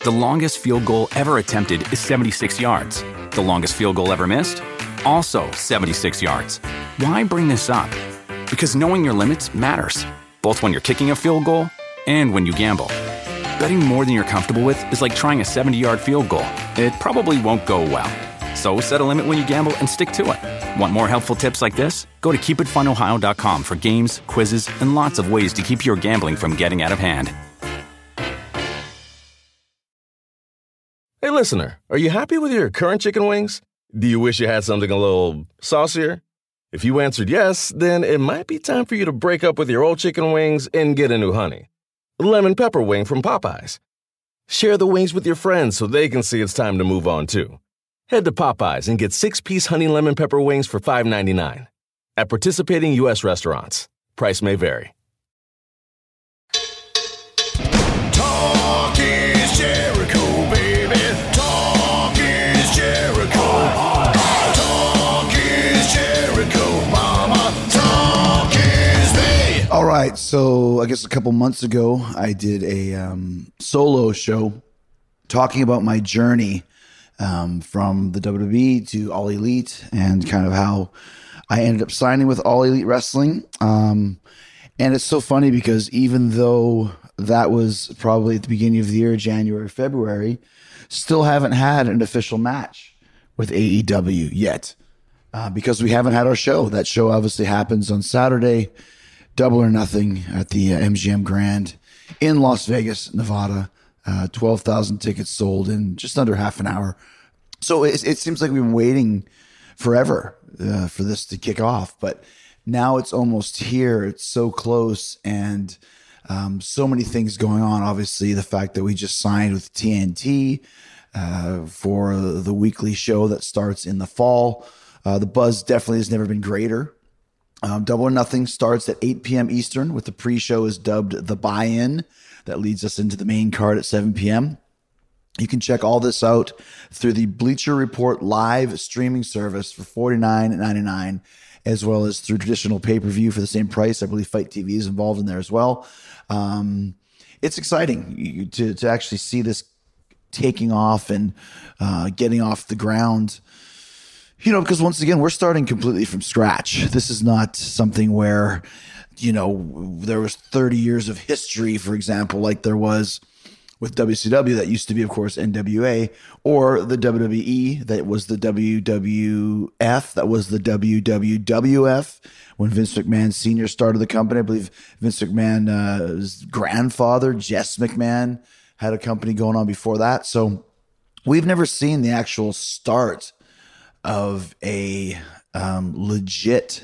The longest field goal ever attempted is 76 yards. The longest field goal ever missed? Also 76 yards. Why bring this up? Because knowing your limits matters, both when you're kicking a field goal and when you gamble. Betting more than you're comfortable with is like trying a 70-yard field goal. It probably won't go well. So set a limit when you gamble and stick to it. Want more helpful tips like this? Go to keepitfunohio.com for games, quizzes, and lots of ways to keep your gambling from getting out of hand. Hey, listener, are you happy with your current chicken wings? Do you wish you had something a little saucier? If you answered yes, then it might be time for you to break up with your old chicken wings and get a new honey. Lemon pepper wing from Popeyes. Share the wings with your friends so they can see it's time to move on, too. Head to Popeyes and get 6-piece honey lemon pepper wings for $5.99. At participating U.S. restaurants. Price may vary. Talk is Jericho, baby. Talk is Jericho. Talk is Jericho, mama. Talk is me. All right, so I guess a couple months ago, I did a solo show talking about my journey from the WWE to All Elite and kind of how I ended up signing with All Elite Wrestling. And it's so funny because even though that was probably at the beginning of the year, January, February, still haven't had an official match with AEW yet because we haven't had our show. That show obviously happens on Saturday, Double or Nothing at the MGM Grand in Las Vegas, Nevada. 12,000 tickets sold in just under half an hour. So it seems like we've been waiting forever for this to kick off, but now it's almost here. It's so close, and so many things going on. Obviously, the fact that we just signed with TNT for the weekly show that starts in the fall. The buzz definitely has never been greater. Double or Nothing starts at 8 p.m. Eastern, with the pre-show is dubbed The Buy-In. That leads us into the main card at 7 p.m. You can check all this out through the Bleacher Report live streaming service for $49.99, as well as through traditional pay-per-view for the same price. I believe Fight TV is involved in there as well. It's exciting to actually see this taking off and getting off the ground. You know, because once again, we're starting completely from scratch. This is not something where, you know, there was 30 years of history, for example, like there was with WCW. That used to be, of course, NWA, or the WWE, that was the WWF, that was the WWWF. When Vince McMahon Sr. started the company, I believe Vince McMahon's grandfather, Jess McMahon, had a company going on before that. So we've never seen the actual start of a legit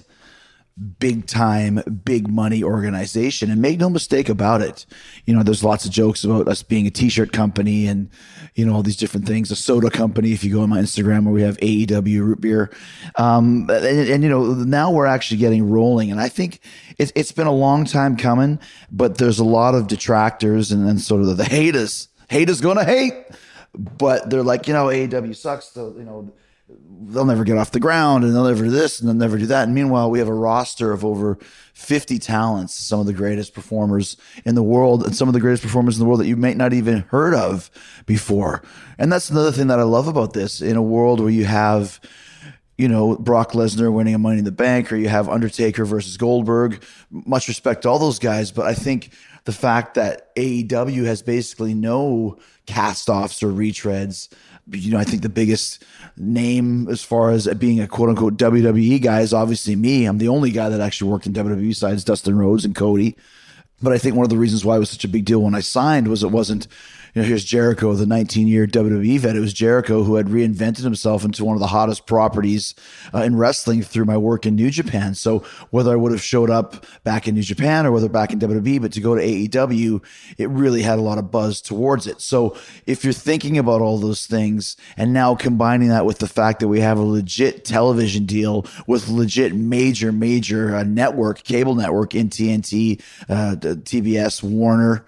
big time, big money organization. And make no mistake about it. You know, there's lots of jokes about us being a t-shirt company and, you know, all these different things, a soda company. If you go on my Instagram where we have AEW root beer. And you know, now we're actually getting rolling. And I think it's been a long time coming, but there's a lot of detractors and then sort of the haters going to hate, but they're like, you know, AEW sucks. So, you know, they'll never get off the ground and they'll never do this and they'll never do that. And meanwhile, we have a roster of over 50 talents, some of the greatest performers in the world and some of the greatest performers in the world that you may not even heard of before. And that's another thing that I love about this, in a world where you have, you know, Brock Lesnar winning a Money in the Bank, or you have Undertaker versus Goldberg. Much respect to all those guys, but I think the fact that AEW has basically no cast-offs or retreads. You know, I think the biggest name as far as being a quote-unquote WWE guy is obviously me. I'm the only guy that actually worked in WWE besides Dustin Rhodes and Cody. But I think one of the reasons why it was such a big deal when I signed was it wasn't, you know, here's Jericho, the 19-year WWE vet. It was Jericho who had reinvented himself into one of the hottest properties in wrestling through my work in New Japan. So whether I would have showed up back in New Japan or whether back in WWE, but to go to AEW, it really had a lot of buzz towards it. So if you're thinking about all those things and now combining that with the fact that we have a legit television deal with legit major network, cable network in TNT, TBS, Warner,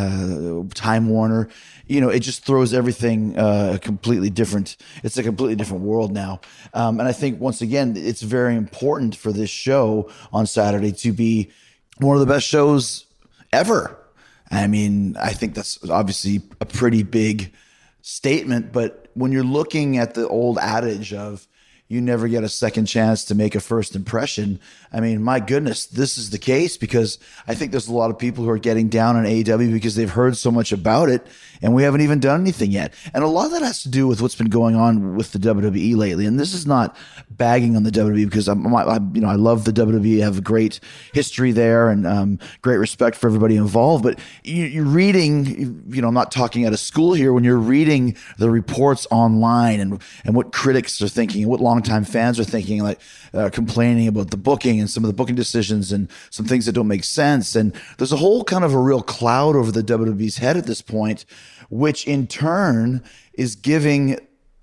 Time Warner, you know, it just throws everything completely different. It's a completely different world now. And I think, once again, it's very important for this show on Saturday to be one of the best shows ever. I mean, I think that's obviously a pretty big statement, but when you're looking at the old adage of you never get a second chance to make a first impression, I mean, my goodness, this is the case, because I think there's a lot of people who are getting down on AEW because they've heard so much about it and we haven't even done anything yet. And a lot of that has to do with what's been going on with the WWE lately. And this is not bagging on the WWE, because I love the WWE, I have a great history there and great respect for everybody involved. But you're reading, I'm not talking out of school here, when you're reading the reports online and what critics are thinking and what longtime fans are thinking, like complaining about the booking and some of the booking decisions and some things that don't make sense. And there's a whole kind of a real cloud over the WWE's head at this point, which in turn is giving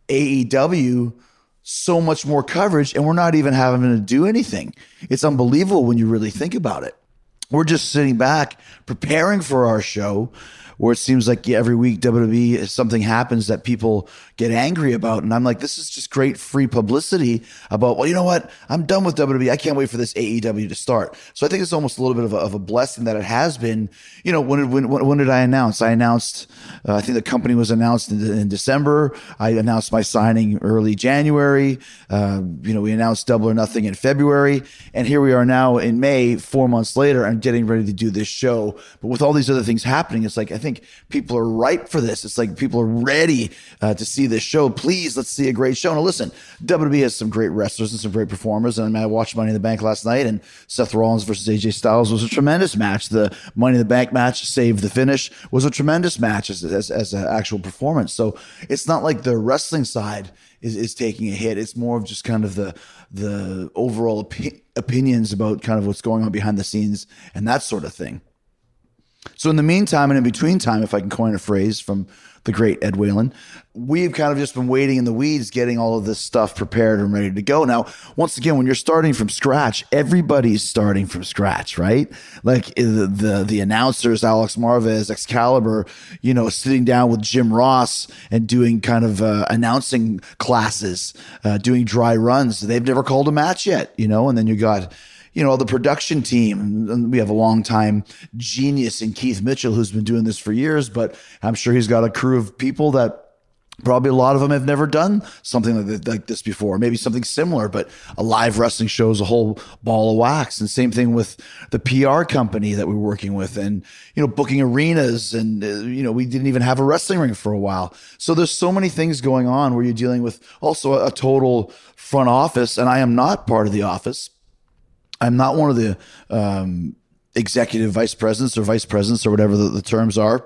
AEW so much more coverage, and we're not even having to do anything. It's unbelievable when you really think about it. We're just sitting back preparing for our show, where it seems like every week WWE, something happens that people get angry about. And I'm like, this is just great free publicity about, well, you know what? I'm done with WWE. I can't wait for this AEW to start. So I think it's almost a little bit of a blessing that it has been. When did I announce? I announced, I think the company was announced in December. I announced my signing early January. We announced Double or Nothing in February. And here we are now in May, 4 months later, I'm getting ready to do this show. But with all these other things happening, it's like, I think people are ripe for this. It's like people are ready to see this show. Please, let's see a great show. Now, listen, WWE has some great wrestlers and some great performers. And I watched Money in the Bank last night, and Seth Rollins versus AJ Styles was a tremendous match. The Money in the Bank match, Save the Finish, was a tremendous match as an actual performance. So it's not like the wrestling side is taking a hit. It's more of just kind of the overall opinions about kind of what's going on behind the scenes and that sort of thing. So in the meantime and in between time, if I can coin a phrase from the great Ed Whalen, we've kind of just been waiting in the weeds, getting all of this stuff prepared and ready to go. Now, once again, when you're starting from scratch, everybody's starting from scratch, right? Like the announcers, Alex Marvez, Excalibur, sitting down with Jim Ross and doing kind of announcing classes, doing dry runs. They've never called a match yet, and then you got the production team. And we have a longtime genius in Keith Mitchell, who's been doing this for years, but I'm sure he's got a crew of people that probably a lot of them have never done something like this before, maybe something similar, but a live wrestling show is a whole ball of wax. And same thing with the PR company that we're working with, and, booking arenas, and, we didn't even have a wrestling ring for a while. So there's so many things going on where you're dealing with also a total front office, and I am not part of the office. I'm not one of the executive vice presidents or whatever the terms are.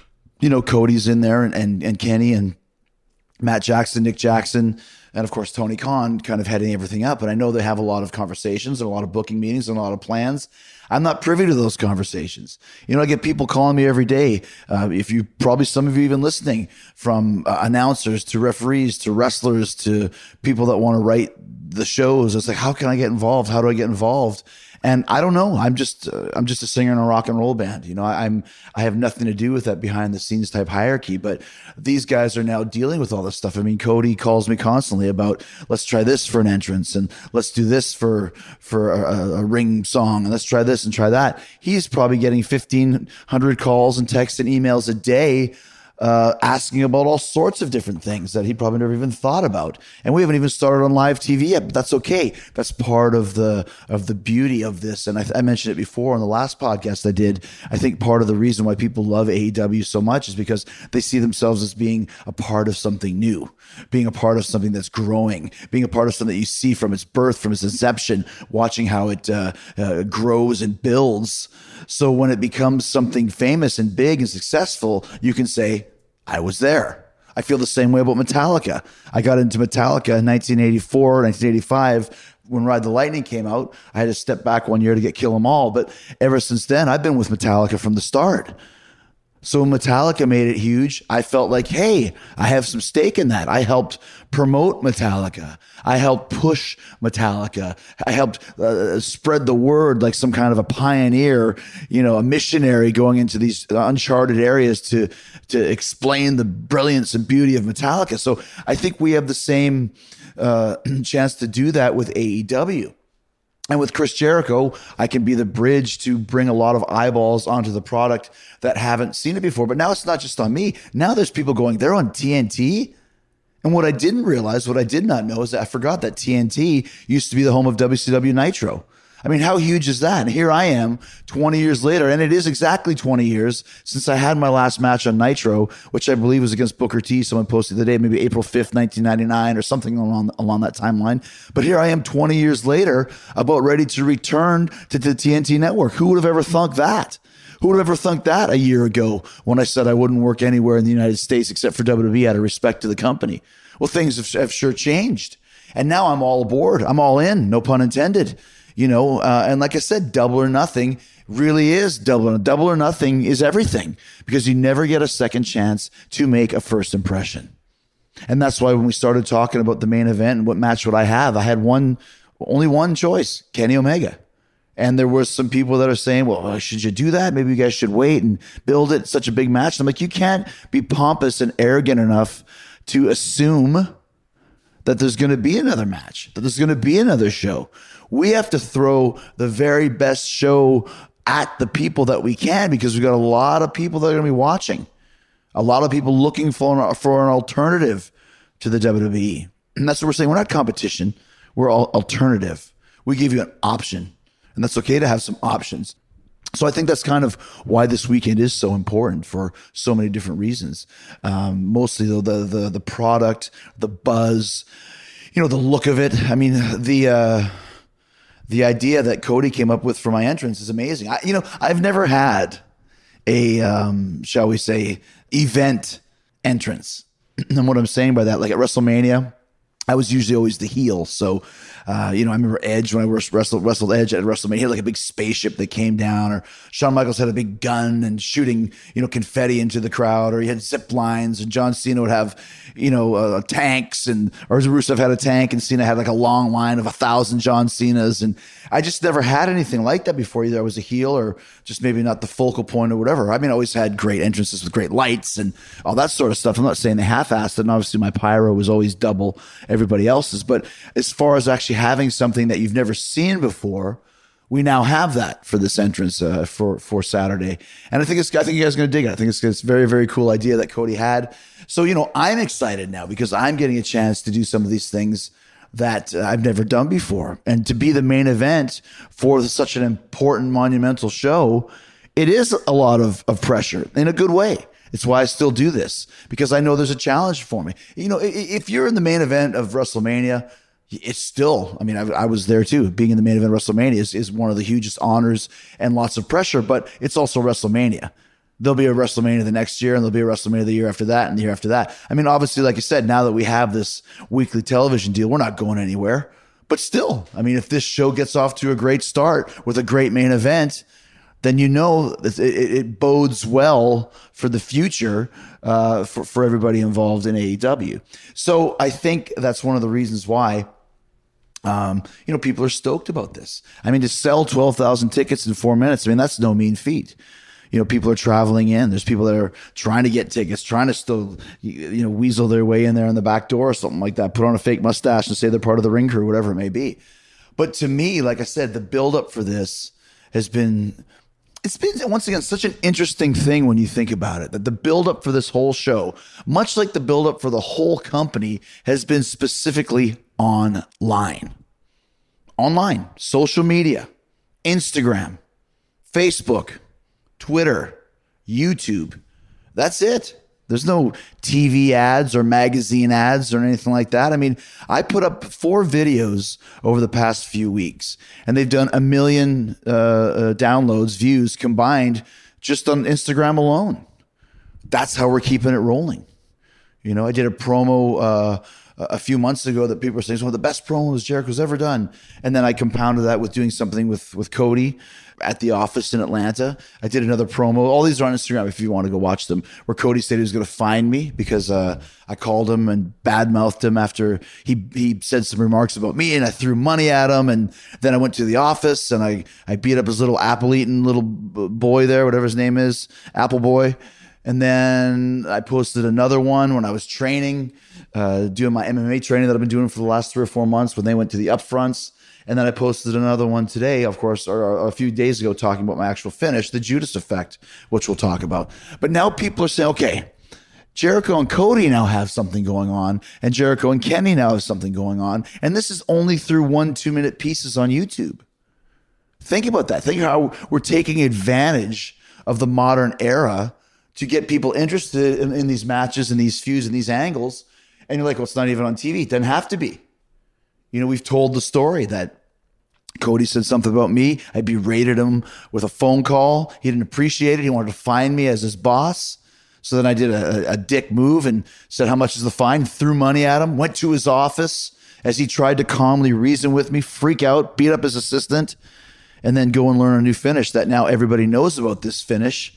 Cody's in there and Kenny and Matt Jackson, Nick Jackson, and of course Tony Khan kind of heading everything up. And I know they have a lot of conversations and a lot of booking meetings and a lot of plans. I'm not privy to those conversations. I get people calling me every day. Some of you even listening, from announcers to referees to wrestlers to people that want to write the shows. It's like, how can I get involved? How do I get involved? And I don't know. I'm just a singer in a rock and roll band. I have nothing to do with that behind the scenes type hierarchy. But these guys are now dealing with all this stuff. I mean, Cody calls me constantly about, let's try this for an entrance, and let's do this for a ring song, and let's try this and try that. He's probably getting 1,500 calls and texts and emails a day, asking about all sorts of different things that he probably never even thought about. And we haven't even started on live TV yet, but that's okay. That's part of the beauty of this. And I mentioned it before on the last podcast I did. I think part of the reason why people love AEW so much is because they see themselves as being a part of something new, being a part of something that's growing, being a part of something that you see from its birth, from its inception, watching how it grows and builds. So when it becomes something famous and big and successful, you can say, I was there. I feel the same way about Metallica. I got into Metallica in 1984, 1985. When Ride the Lightning came out, I had to step back one year to get Kill 'Em All. But ever since then, I've been with Metallica from the start. So when Metallica made it huge, I felt like, hey, I have some stake in that. I helped promote Metallica. I helped push Metallica. I helped spread the word like some kind of a pioneer, a missionary going into these uncharted areas to explain the brilliance and beauty of Metallica. So I think we have the same chance to do that with AEW. And with Chris Jericho, I can be the bridge to bring a lot of eyeballs onto the product that haven't seen it before. But now it's not just on me. Now there's people going, they're on TNT. And what I didn't realize, what I did not know is that I forgot that TNT used to be the home of WCW Nitro. I mean, how huge is that? And here I am 20 years later, and it is exactly 20 years since I had my last match on Nitro, which I believe was against Booker T. Someone posted the day, maybe April 5th, 1999 or something along that timeline. But here I am 20 years later, about ready to return to the TNT network. Who would have ever thunk that? Who would have ever thunk that a year ago when I said I wouldn't work anywhere in the United States except for WWE out of respect to the company? Well, things have sure changed. And now I'm all aboard. I'm all in, no pun intended. And like I said, double or nothing really is double. Double or nothing is everything because you never get a second chance to make a first impression. And that's why when we started talking about the main event and what match would I have, I had only one choice, Kenny Omega. And there were some people that are saying, well, should you do that? Maybe you guys should wait and build it. It's such a big match. And I'm like, you can't be pompous and arrogant enough to assume that there's going to be another match, that there's going to be another show. We have to throw the very best show at the people that we can because we've got a lot of people that are going to be watching, a lot of people looking for an alternative to the WWE. And that's what we're saying. We're not competition. We're all alternative. We give you an option, and that's okay to have some options. So I think that's kind of why this weekend is so important for so many different reasons. Mostly though, the product, the buzz, the look of it. I mean, the idea that Cody came up with for my entrance is amazing. I've never had a, shall we say, event entrance. And what I'm saying by that, like at WrestleMania, I was usually always the heel. So, I remember Edge when I wrestled Edge at WrestleMania. He had like a big spaceship that came down, or Shawn Michaels had a big gun and shooting, confetti into the crowd, or he had zip lines, and John Cena would have, tanks, or Rusev had a tank, and Cena had like a long line of 1,000 John Cenas. And I just never had anything like that before. Either I was a heel or just maybe not the focal point or whatever. I mean, I always had great entrances with great lights and all that sort of stuff. I'm not saying they half-assed it, and obviously my pyro was always double everybody else's. But as far as actually having something that you've never seen before, we now have that for this entrance for Saturday. And I think you guys are going to dig it. I think it's a very, very cool idea that Cody had. So, I'm excited now because I'm getting a chance to do some of these things that I've never done before. And to be the main event for such an important, monumental show, it is a lot of pressure in a good way. It's why I still do this, because I know there's a challenge for me. If you're in the main event of WrestleMania, it's still, I was there too. Being in the main event of WrestleMania is one of the hugest honors and lots of pressure, but it's also WrestleMania. There'll be a WrestleMania the next year, and there'll be a WrestleMania the year after that, and the year after that. Obviously, like you said, now that we have this weekly television deal, we're not going anywhere. But still, if this show gets off to a great start with a great main event, then it bodes well for the future for everybody involved in AEW. So I think that's one of the reasons why people are stoked about this. To sell 12,000 tickets in 4 minutes, that's no mean feat. People are traveling in. There's people that are trying to get tickets, trying to still, weasel their way in there in the back door or something like that, put on a fake mustache and say they're part of the ring crew, whatever it may be. But to me, like I said, the buildup for this it's been once again such an interesting thing when you think about it, that the buildup for this whole show, much like the buildup for the whole company, has been specifically online, social media, Instagram, Facebook, Twitter, YouTube. That's it. There's no TV ads or magazine ads or anything like that. I put up 4 videos over the past few weeks, and they've done 1 million downloads, views combined just on Instagram alone. That's how we're keeping it rolling. I did a promo a few months ago that people were saying is one of the best promos Jericho's ever done. And then I compounded that with doing something with Cody at the office in Atlanta. I did another promo. All these are on Instagram if you want to go watch them, where Cody said he was going to find me because I called him and badmouthed him after he said some remarks about me, and I threw money at him. And then I went to the office and I beat up his little apple-eating little boy there, whatever his name is, Apple Boy. And then I posted another one when I was training, doing my MMA training that I've been doing for the last 3 or 4 months, when they went to the upfronts. And then I posted another one today, of course, or a few days ago, talking about my actual finish, the Judas effect, which we'll talk about. But now people are saying, okay, Jericho and Cody now have something going on, and Jericho and Kenny now have something going on. And this is only through 1-2 minute pieces on YouTube. Think about that. Think how we're taking advantage of the modern era to get people interested in these matches and these feuds and these angles. And you're like, well, it's not even on TV. It doesn't have to be. You know, we've told the story that Cody said something about me. I berated him with a phone call. He didn't appreciate it. He wanted to fine me as his boss. So then I did a dick move and said, how much is the fine? Threw money at him, went to his office as he tried to calmly reason with me, freak out, beat up his assistant, and then go and learn a new finish that now everybody knows about this finish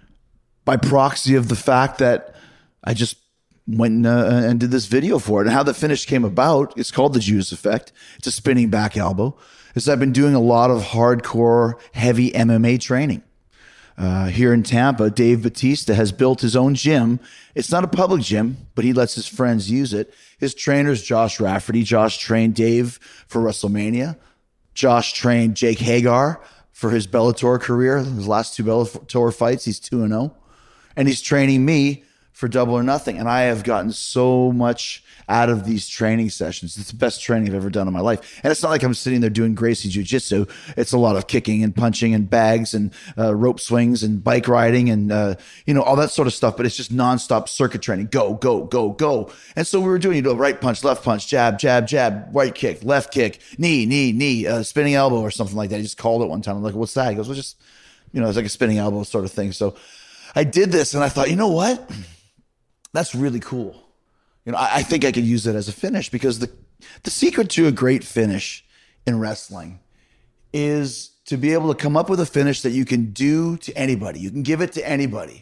by proxy of the fact that I just went and did this video for it. And how the finish came about, it's called the Judas effect. It's a spinning back elbow. Is I've been doing a lot of hardcore, heavy MMA training. Here in Tampa, Dave Batista has built his own gym. It's not a public gym, but he lets his friends use it. His trainer's Josh Rafferty. Josh trained Dave for WrestleMania. Josh trained Jake Hagar for his Bellator career. His last 2 Bellator fights, he's 2-0. And he's training me for Double or Nothing. And I have gotten so much out of these training sessions. It's the best training I've ever done in my life. And it's not like I'm sitting there doing Gracie Jiu-Jitsu. It's a lot of kicking and punching and bags and rope swings and bike riding and, all that sort of stuff. But it's just nonstop circuit training. Go, go, go, go. And so we were doing, right punch, left punch, jab, jab, jab, right kick, left kick, knee, spinning elbow or something like that. He just called it one time. I'm like, what's that? He goes, well, just, it's like a spinning elbow sort of thing. So I did this and I thought, you know what? That's really cool. I think I could use it as a finish because the secret to a great finish in wrestling is to be able to come up with a finish that you can do to anybody. You can give it to anybody.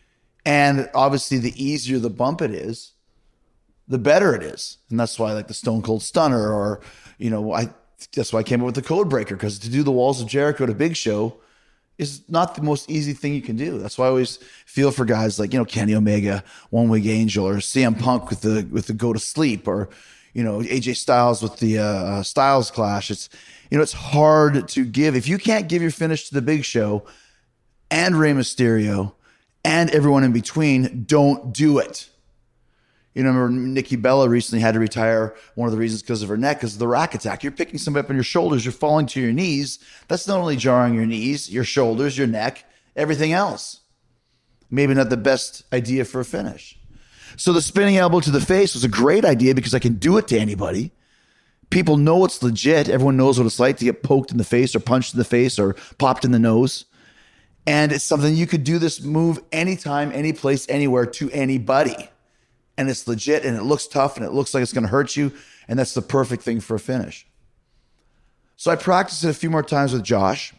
And obviously the easier the bump it is, the better it is. And that's why I like the Stone Cold Stunner or, that's why I came up with the Code Breaker, because to do the Walls of Jericho to Big Show is not the most easy thing you can do. That's why I always feel for guys like, Kenny Omega, One Wing Angel, or CM Punk with the Go to Sleep, or, AJ Styles with the Styles Clash. It's hard to give. If you can't give your finish to the Big Show and Rey Mysterio and everyone in between, don't do it. Remember Nikki Bella recently had to retire. One of the reasons because of her neck is the rack attack. You're picking somebody up on your shoulders. You're falling to your knees. That's not only jarring your knees, your shoulders, your neck, everything else. Maybe not the best idea for a finish. So the spinning elbow to the face was a great idea because I can do it to anybody. People know it's legit. Everyone knows what it's like to get poked in the face or punched in the face or popped in the nose. And it's something you could do this move anytime, any place, anywhere to anybody. And it's legit and it looks tough and it looks like it's going to hurt you. And that's the perfect thing for a finish. So I practiced it a few more times with Josh.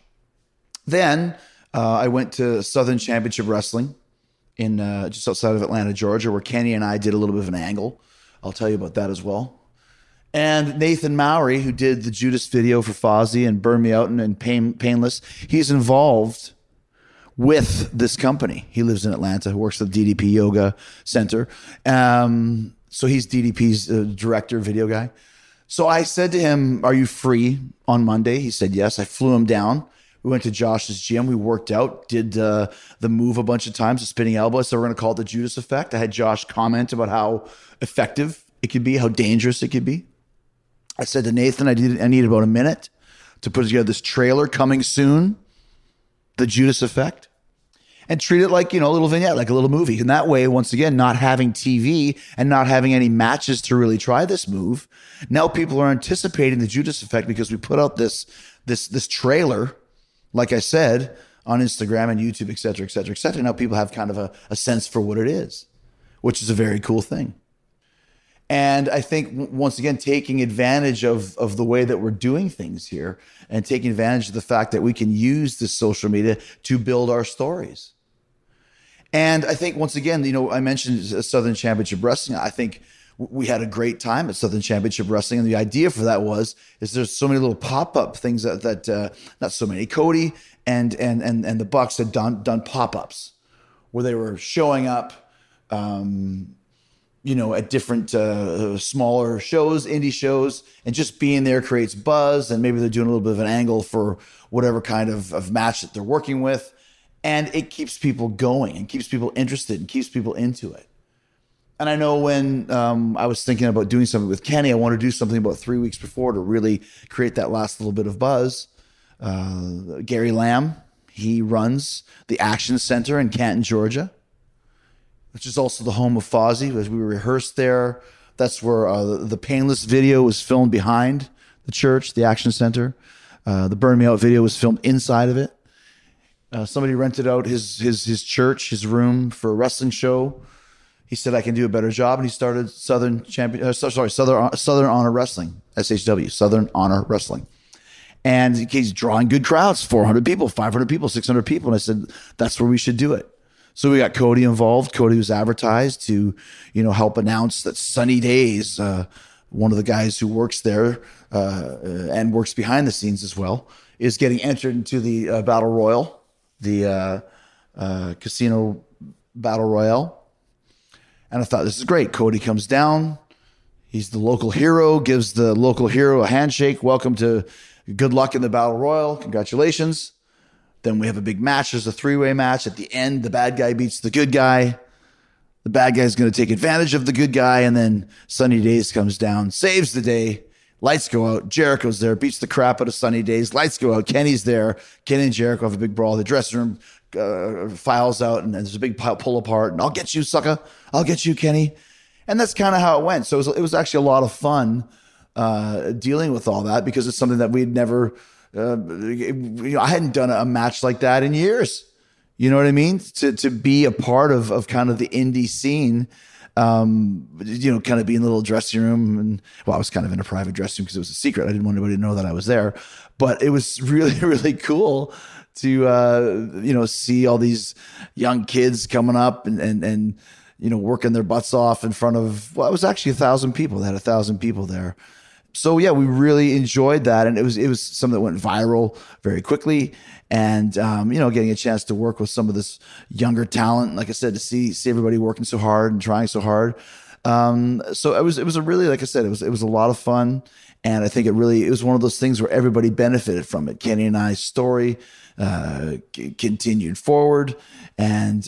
Then I went to Southern Championship Wrestling in just outside of Atlanta, Georgia, where Kenny and I did a little bit of an angle. I'll tell you about that as well. And Nathan Mowry, who did the Judas video for Fozzy and Burn Me Out and Painless, he's involved with this company. He lives in Atlanta, who works at the DDP Yoga Center. So he's DDP's director, video guy. So I said to him, are you free on Monday? He said, yes. I flew him down. We went to Josh's gym. We worked out, did the move a bunch of times, the spinning elbow. So we're going to call it the Judas effect. I had Josh comment about how effective it could be, how dangerous it could be. I said to Nathan, I needed about a minute to put together this trailer coming soon, the Judas effect, and treat it like, a little vignette, like a little movie. And that way, once again, not having TV and not having any matches to really try this move, now people are anticipating the Judas effect because we put out this trailer, like I said, on Instagram and YouTube, et cetera, et cetera, et cetera. Now people have kind of a sense for what it is, which is a very cool thing. And I think, once again, taking advantage of the way that we're doing things here and taking advantage of the fact that we can use this social media to build our stories. And I think, once again, I mentioned Southern Championship Wrestling. I think we had a great time at Southern Championship Wrestling. And the idea for that is there's so many little pop-up things that not so many. Cody and the Bucks had done pop-ups where they were showing up, at different smaller shows, indie shows, and just being there creates buzz. And maybe they're doing a little bit of an angle for whatever kind of match that they're working with. And it keeps people going and keeps people interested and keeps people into it. And I know when I was thinking about doing something with Kenny, I wanted to do something about 3 weeks before to really create that last little bit of buzz. Gary Lamb, he runs the Action Center in Canton, Georgia, which is also the home of Fozzy. As we rehearsed there, that's where the Painless video was filmed behind the church, the Action Center. The Burn Me Out video was filmed inside of it. Somebody rented out his church, his room for a wrestling show. He said, I can do a better job. And he started Southern Honor Wrestling, SHW, Southern Honor Wrestling. And he's drawing good crowds, 400 people, 500 people, 600 people. And I said, that's where we should do it. So we got Cody involved. Cody was advertised to, help announce that Sunny Days, one of the guys who works there and works behind the scenes as well, is getting entered into the Battle Royal, the Casino Battle Royale. And I thought, this is great. Cody comes down. He's the local hero, gives the local hero a handshake. Welcome to good luck in the Battle Royal. Congratulations. Then we have a big match. There's a 3-way match. At the end, the bad guy beats the good guy. The bad guy is going to take advantage of the good guy. And then Sunny Days comes down, saves the day. Lights go out. Jericho's there, beats the crap out of Sunny Days. Lights go out. Kenny's there. Kenny and Jericho have a big brawl. The dressing room files out, and there's a big pull apart. And I'll get you, sucker. I'll get you, Kenny. And that's kind of how it went. So it was actually a lot of fun dealing with all that, because it's something that we'd never, I hadn't done a match like that in years. You know what I mean? To be a part of kind of the indie scene, kind of be in the little dressing room. And I was kind of in a private dressing room because it was a secret. I didn't want anybody to know that I was there, but it was really, really cool to, see all these young kids coming up and working their butts off in front of, it was actually 1,000 people. They had 1,000 people there. So yeah, we really enjoyed that. And it was something that went viral very quickly. And, getting a chance to work with some of this younger talent, like I said, to see everybody working so hard and trying so hard. So it was a really, like I said, it was a lot of fun. And I think it was one of those things where everybody benefited from it. Kenny and I's story continued forward. And,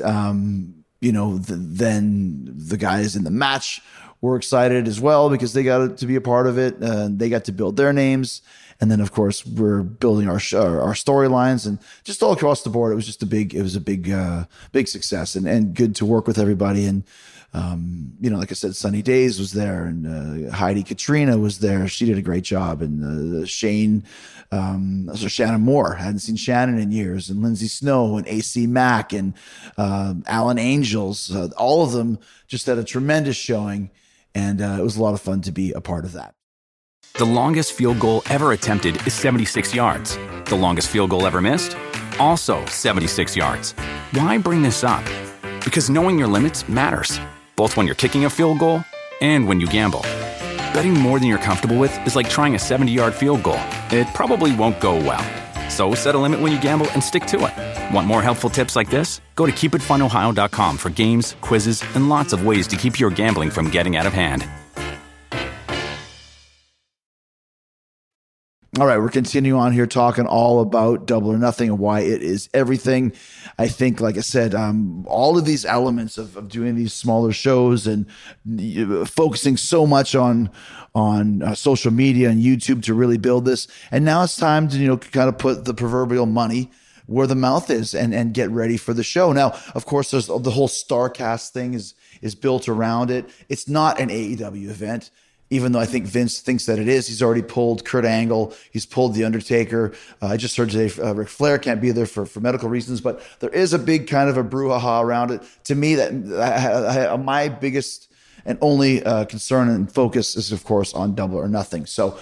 then the guys in the match were excited as well because they got to be a part of it. They got to build their names. And then, of course, we're building our storylines, and just all across the board, it was a big success and good to work with everybody. And, like I said, Sunny Days was there, and Heidi Katrina was there. She did a great job. And Shannon Moore, hadn't seen Shannon in years, and Lindsay Snow and AC Mack and Alan Angels, all of them just had a tremendous showing. And it was a lot of fun to be a part of that. The longest field goal ever attempted is 76 yards. The longest field goal ever missed? Also 76 yards. Why bring this up? Because knowing your limits matters, both when you're kicking a field goal and when you gamble. Betting more than you're comfortable with is like trying a 70-yard field goal. It probably won't go well. So set a limit when you gamble and stick to it. Want more helpful tips like this? Go to keepitfunohio.com for games, quizzes, and lots of ways to keep your gambling from getting out of hand. All right, we're continuing on here talking all about Double or Nothing and why it is everything. I think, like I said, all of these elements of doing these smaller shows and focusing so much on social media and YouTube to really build this. And now it's time to, kind of put the proverbial money where the mouth is and get ready for the show. Now, of course, there's the whole StarCast thing is built around it. It's not an AEW event. Even though I think Vince thinks that it is. He's already pulled Kurt Angle. He's pulled The Undertaker. I just heard today Ric Flair can't be there for medical reasons, but there is a big kind of a brouhaha around it. To me, that my biggest and only concern and focus is, of course, on Double or Nothing. So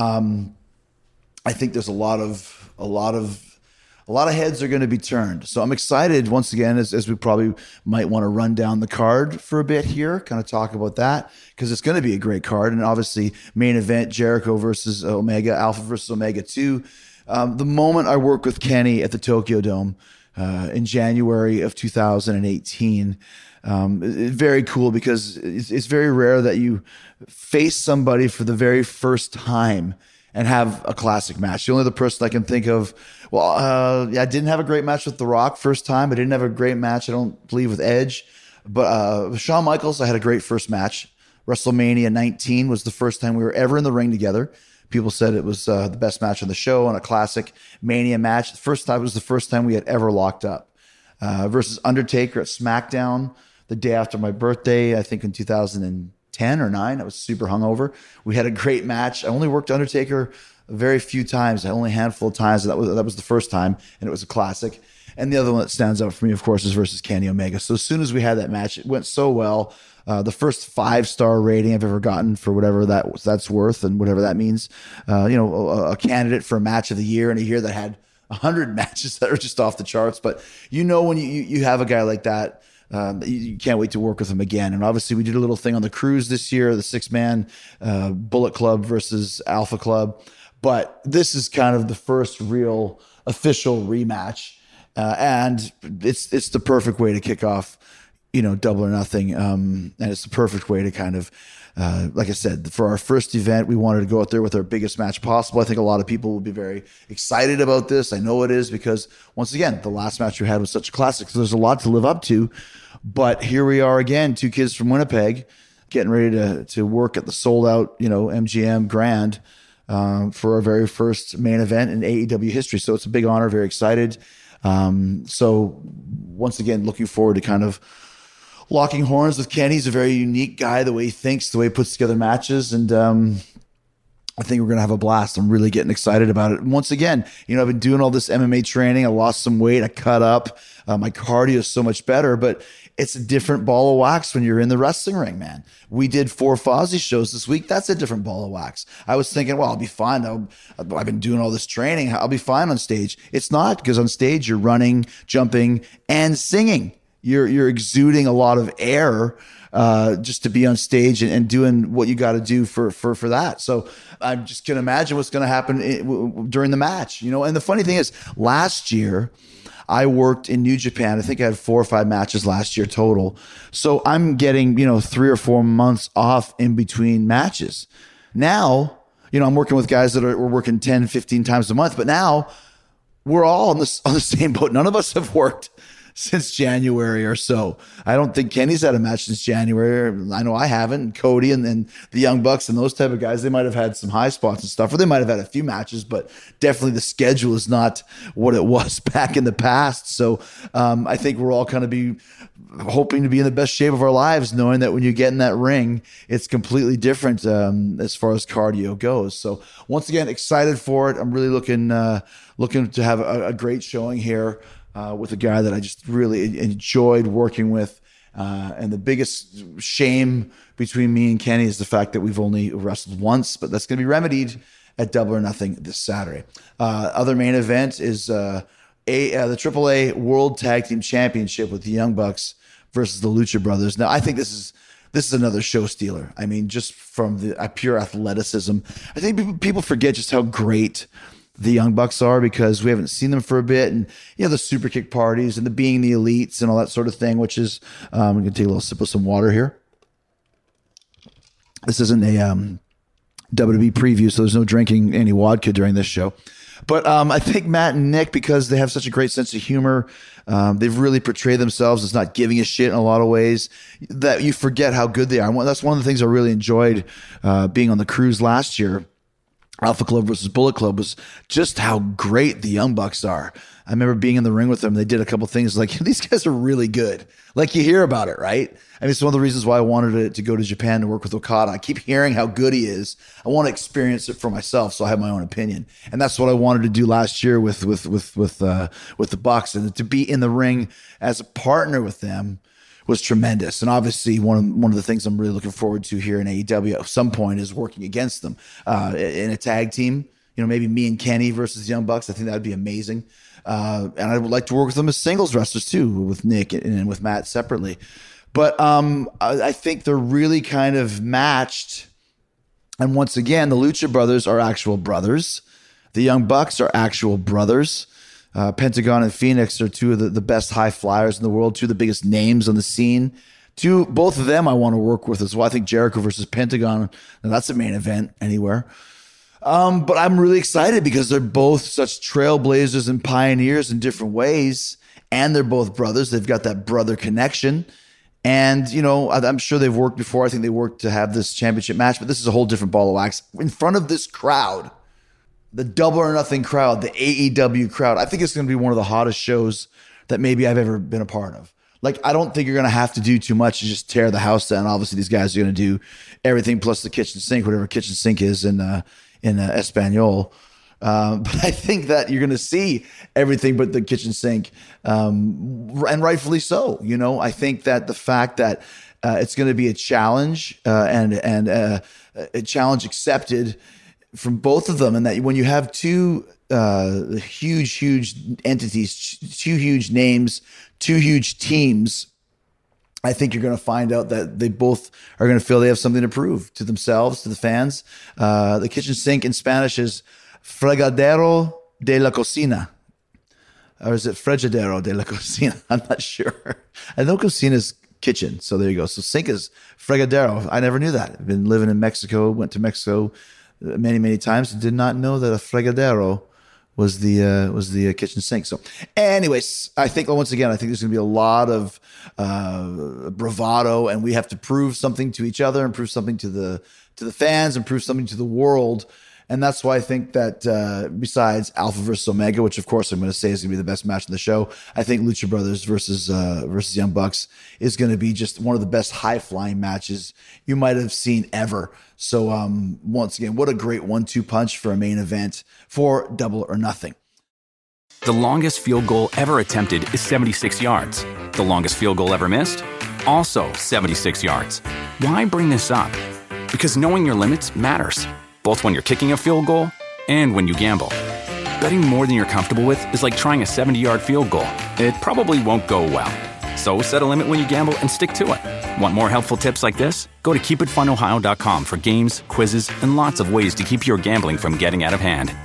I think there's a lot of heads are going to be turned. So I'm excited once again, as we probably might want to run down the card for a bit here, kind of talk about that, because it's going to be a great card. And obviously main event, Jericho versus Omega, Alpha versus Omega 2. The moment I work with Kenny at the Tokyo Dome in January of 2018. Very cool because it's very rare that you face somebody for the very first time and have a classic match. The only other person I can think of, I didn't have a great match with The Rock first time. I didn't have a great match, I don't believe, with Edge. But with Shawn Michaels, I had a great first match. WrestleMania 19 was the first time we were ever in the ring together. People said it was the best match on the show and a classic Mania match. The first time was the first time we had ever locked up. Versus Undertaker at SmackDown the day after my birthday, I think in 2010 or 9. I was super hungover. We had a great match. I only worked Undertaker a very few times, only a handful of times. That was the first time, and it was a classic. And the other one that stands out for me, of course, is versus Kenny Omega. So as soon as we had that match, it went so well. The first 5-star rating I've ever gotten for whatever that's worth and whatever that means. A candidate for a match of the year in a year that had 100 matches that are just off the charts. But when you have a guy like that, you can't wait to work with him again. And obviously we did a little thing on the cruise this year, the 6-man Bullet Club versus Alpha Club. But this is kind of the first real official rematch. And it's the perfect way to kick off, Double or Nothing. And it's the perfect way to kind of, like I said, for our first event, we wanted to go out there with our biggest match possible. I think a lot of people will be very excited about this. I know it is because, once again, the last match we had was such a classic. So there's a lot to live up to. But here we are again, 2 kids from Winnipeg, getting ready to work at the sold-out, MGM Grand for our very first main event in AEW history. So it's a big honor, very excited. So once again, looking forward to kind of locking horns with Kenny. He's a very unique guy, the way he thinks, the way he puts together matches. And I think we're going to have a blast. I'm really getting excited about it. And once again, I've been doing all this MMA training. I lost some weight. I cut up. My cardio is so much better, but it's a different ball of wax when you're in the wrestling ring, man. We did 4 Fozzy shows this week. That's a different ball of wax. I was thinking, well, I'll be fine. I've been doing all this training. I'll be fine on stage. It's not, because on stage you're running, jumping, and singing. You're exuding a lot of air just to be on stage and doing what you got to do for that. So I just can imagine what's going to happen during the match, And the funny thing is, last year I worked in New Japan. I think I had 4 or 5 matches last year total. So I'm getting, 3 or 4 months off in between matches. Now, I'm working with guys we're working 10, 15 times a month, but now we're all on the same boat. None of us have worked since January or so. I don't think Kenny's had a match since January. I know I haven't. And Cody and the Young Bucks and those type of guys, they might have had some high spots and stuff, or they might have had a few matches, but definitely the schedule is not what it was back in the past. So I think we're all kind of be hoping to be in the best shape of our lives, knowing that when you get in that ring, it's completely different as far as cardio goes. So once again, excited for it. I'm really looking to have a great showing here. With a guy that I just really enjoyed working with. And the biggest shame between me and Kenny is the fact that we've only wrestled once, but that's going to be remedied at Double or Nothing this Saturday. Other main event is the AAA World Tag Team Championship with the Young Bucks versus the Lucha Brothers. Now, I think this is another show stealer. I mean, just from the pure athleticism. I think people forget just how great the Young Bucks are, because we haven't seen them for a bit, and the super kick parties and the being the elites and all that sort of thing, which is I'm gonna take a little sip of some water here. This isn't a WWE preview, so there's no drinking any vodka during this show. But I think Matt and Nick, because they have such a great sense of humor, they've really portrayed themselves as not giving a shit in a lot of ways, that you forget how good they are. And that's one of the things I really enjoyed being on the cruise last year, Alpha Club versus Bullet Club, was just how great the Young Bucks are. I remember being in the ring with them. They did a couple things like, these guys are really good. Like, you hear about it, right? I mean, it's one of the reasons why I wanted to go to Japan to work with Okada. I keep hearing how good he is. I want to experience it for myself, so I have my own opinion. And that's what I wanted to do last year with the Bucks, and to be in the ring as a partner with them was tremendous. And obviously one of the things I'm really looking forward to here in AEW at some point is working against them in a tag team. Maybe me and Kenny versus the Young Bucks. I think that'd be amazing. And I would like to work with them as singles wrestlers too, with Nick and with Matt separately. But I think they're really kind of matched. And once again, the Lucha Brothers are actual brothers. The Young Bucks are actual brothers. Pentagon and Phoenix are two of the best high flyers in the world, two of the biggest names on the scene. Both of them I want to work with as well. I think Jericho versus Pentagon, now that's a main event anywhere. But I'm really excited because they're both such trailblazers and pioneers in different ways. And they're both brothers. They've got that brother connection. And, I'm sure they've worked before. I think they worked to have this championship match, but this is a whole different ball of wax. In front of this crowd, the Double or Nothing crowd, the AEW crowd, I think it's going to be one of the hottest shows that maybe I've ever been a part of. Like, I don't think you're going to have to do too much to just tear the house down. Obviously, these guys are going to do everything plus the kitchen sink, whatever kitchen sink is in Espanol. But I think that you're going to see everything but the kitchen sink, and rightfully so. I think that the fact that it's going to be a challenge and a challenge accepted from both of them, and that when you have two huge entities, two huge names, two huge teams, I think you're going to find out that they both are going to feel they have something to prove to themselves, to the fans. The kitchen sink in Spanish is fregadero de la cocina. Or is it fregadero de la cocina? I'm not sure. I know cocina is kitchen, so there you go. So sink is fregadero. I never knew that. I've been living in Mexico, went to Mexico many times, and did not know that a fregadero was the kitchen sink. So anyways, I think there's going to be a lot of bravado, and we have to prove something to each other and prove something to the fans and prove something to the world. And that's why I think that besides Alpha versus Omega, which of course I'm going to say is going to be the best match in the show, I think Lucha Brothers versus Young Bucks is going to be just one of the best high-flying matches you might have seen ever. So once again, what a great 1-2 punch for a main event for Double or Nothing. The longest field goal ever attempted is 76 yards. The longest field goal ever missed? Also 76 yards. Why bring this up? Because knowing your limits matters, both when you're kicking a field goal and when you gamble. Betting more than you're comfortable with is like trying a 70-yard field goal. It probably won't go well. So set a limit when you gamble and stick to it. Want more helpful tips like this? Go to keepitfunohio.com for games, quizzes, and lots of ways to keep your gambling from getting out of hand.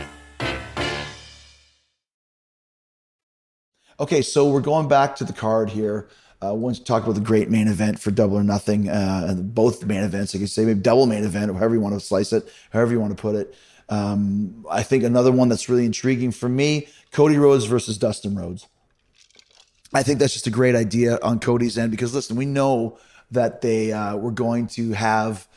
Okay, so we're going back to the card here. I want to talk about the great main event for Double or Nothing, both main events, I could say, maybe double main event, or however you want to slice it, however you want to put it. I think another one that's really intriguing for me, Cody Rhodes versus Dustin Rhodes. I think that's just a great idea on Cody's end because, listen, we know that they were going to have,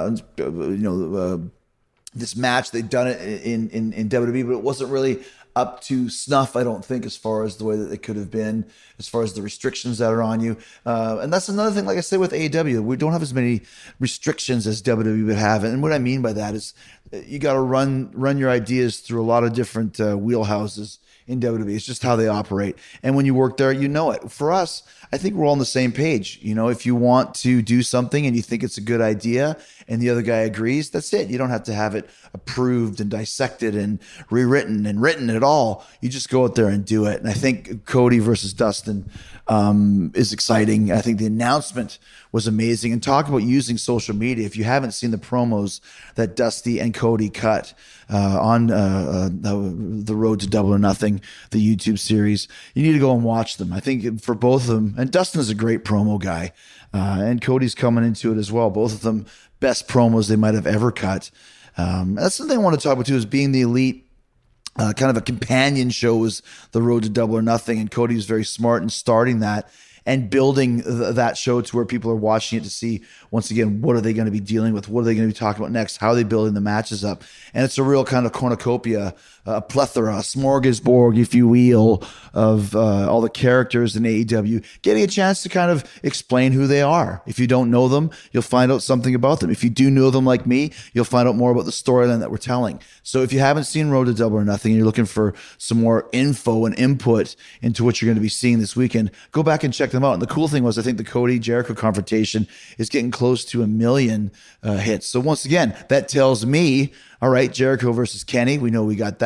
this match. They'd done it in WWE, but it wasn't really up to snuff, I don't think, as far as the way that it could have been, as far as the restrictions that are on you. And that's another thing, like I said, with AEW, we don't have as many restrictions as WWE would have. And what I mean by that is you got to run your ideas through a lot of different wheelhouses in WWE. It's just how they operate. And when you work there, you know it. For us, I think we're all on the same page. If you want to do something and you think it's a good idea and the other guy agrees, that's it. You don't have to have it approved and dissected and rewritten and written at all. You just go out there and do it. And I think Cody versus Dustin is exciting. I think the announcement was amazing. And talk about using social media. If you haven't seen the promos that Dusty and Cody cut on the Road to Double or Nothing, the YouTube series, you need to go and watch them. I think for both of them, and Dustin is a great promo guy, and Cody's coming into it as well. Both of them best promos they might have ever cut. That's something I want to talk about too, is being the elite. Kind of a companion show was the Road to Double or Nothing, and Cody was very smart in starting that and building that show to where people are watching it to see, once again, what are they going to be dealing with? What are they going to be talking about next? How are they building the matches up? And it's a real kind of cornucopia, a plethora, a smorgasbord, if you will, of all the characters in AEW, getting a chance to kind of explain who they are. If you don't know them, you'll find out something about them. If you do know them like me, you'll find out more about the storyline that we're telling. So if you haven't seen Road to Double or Nothing and you're looking for some more info and input into what you're going to be seeing this weekend, go back and check them out. And the cool thing was, I think the Cody Jericho confrontation is getting close to 1 million hits. So once again, that tells me, all right, Jericho versus Kenny, we know we got that.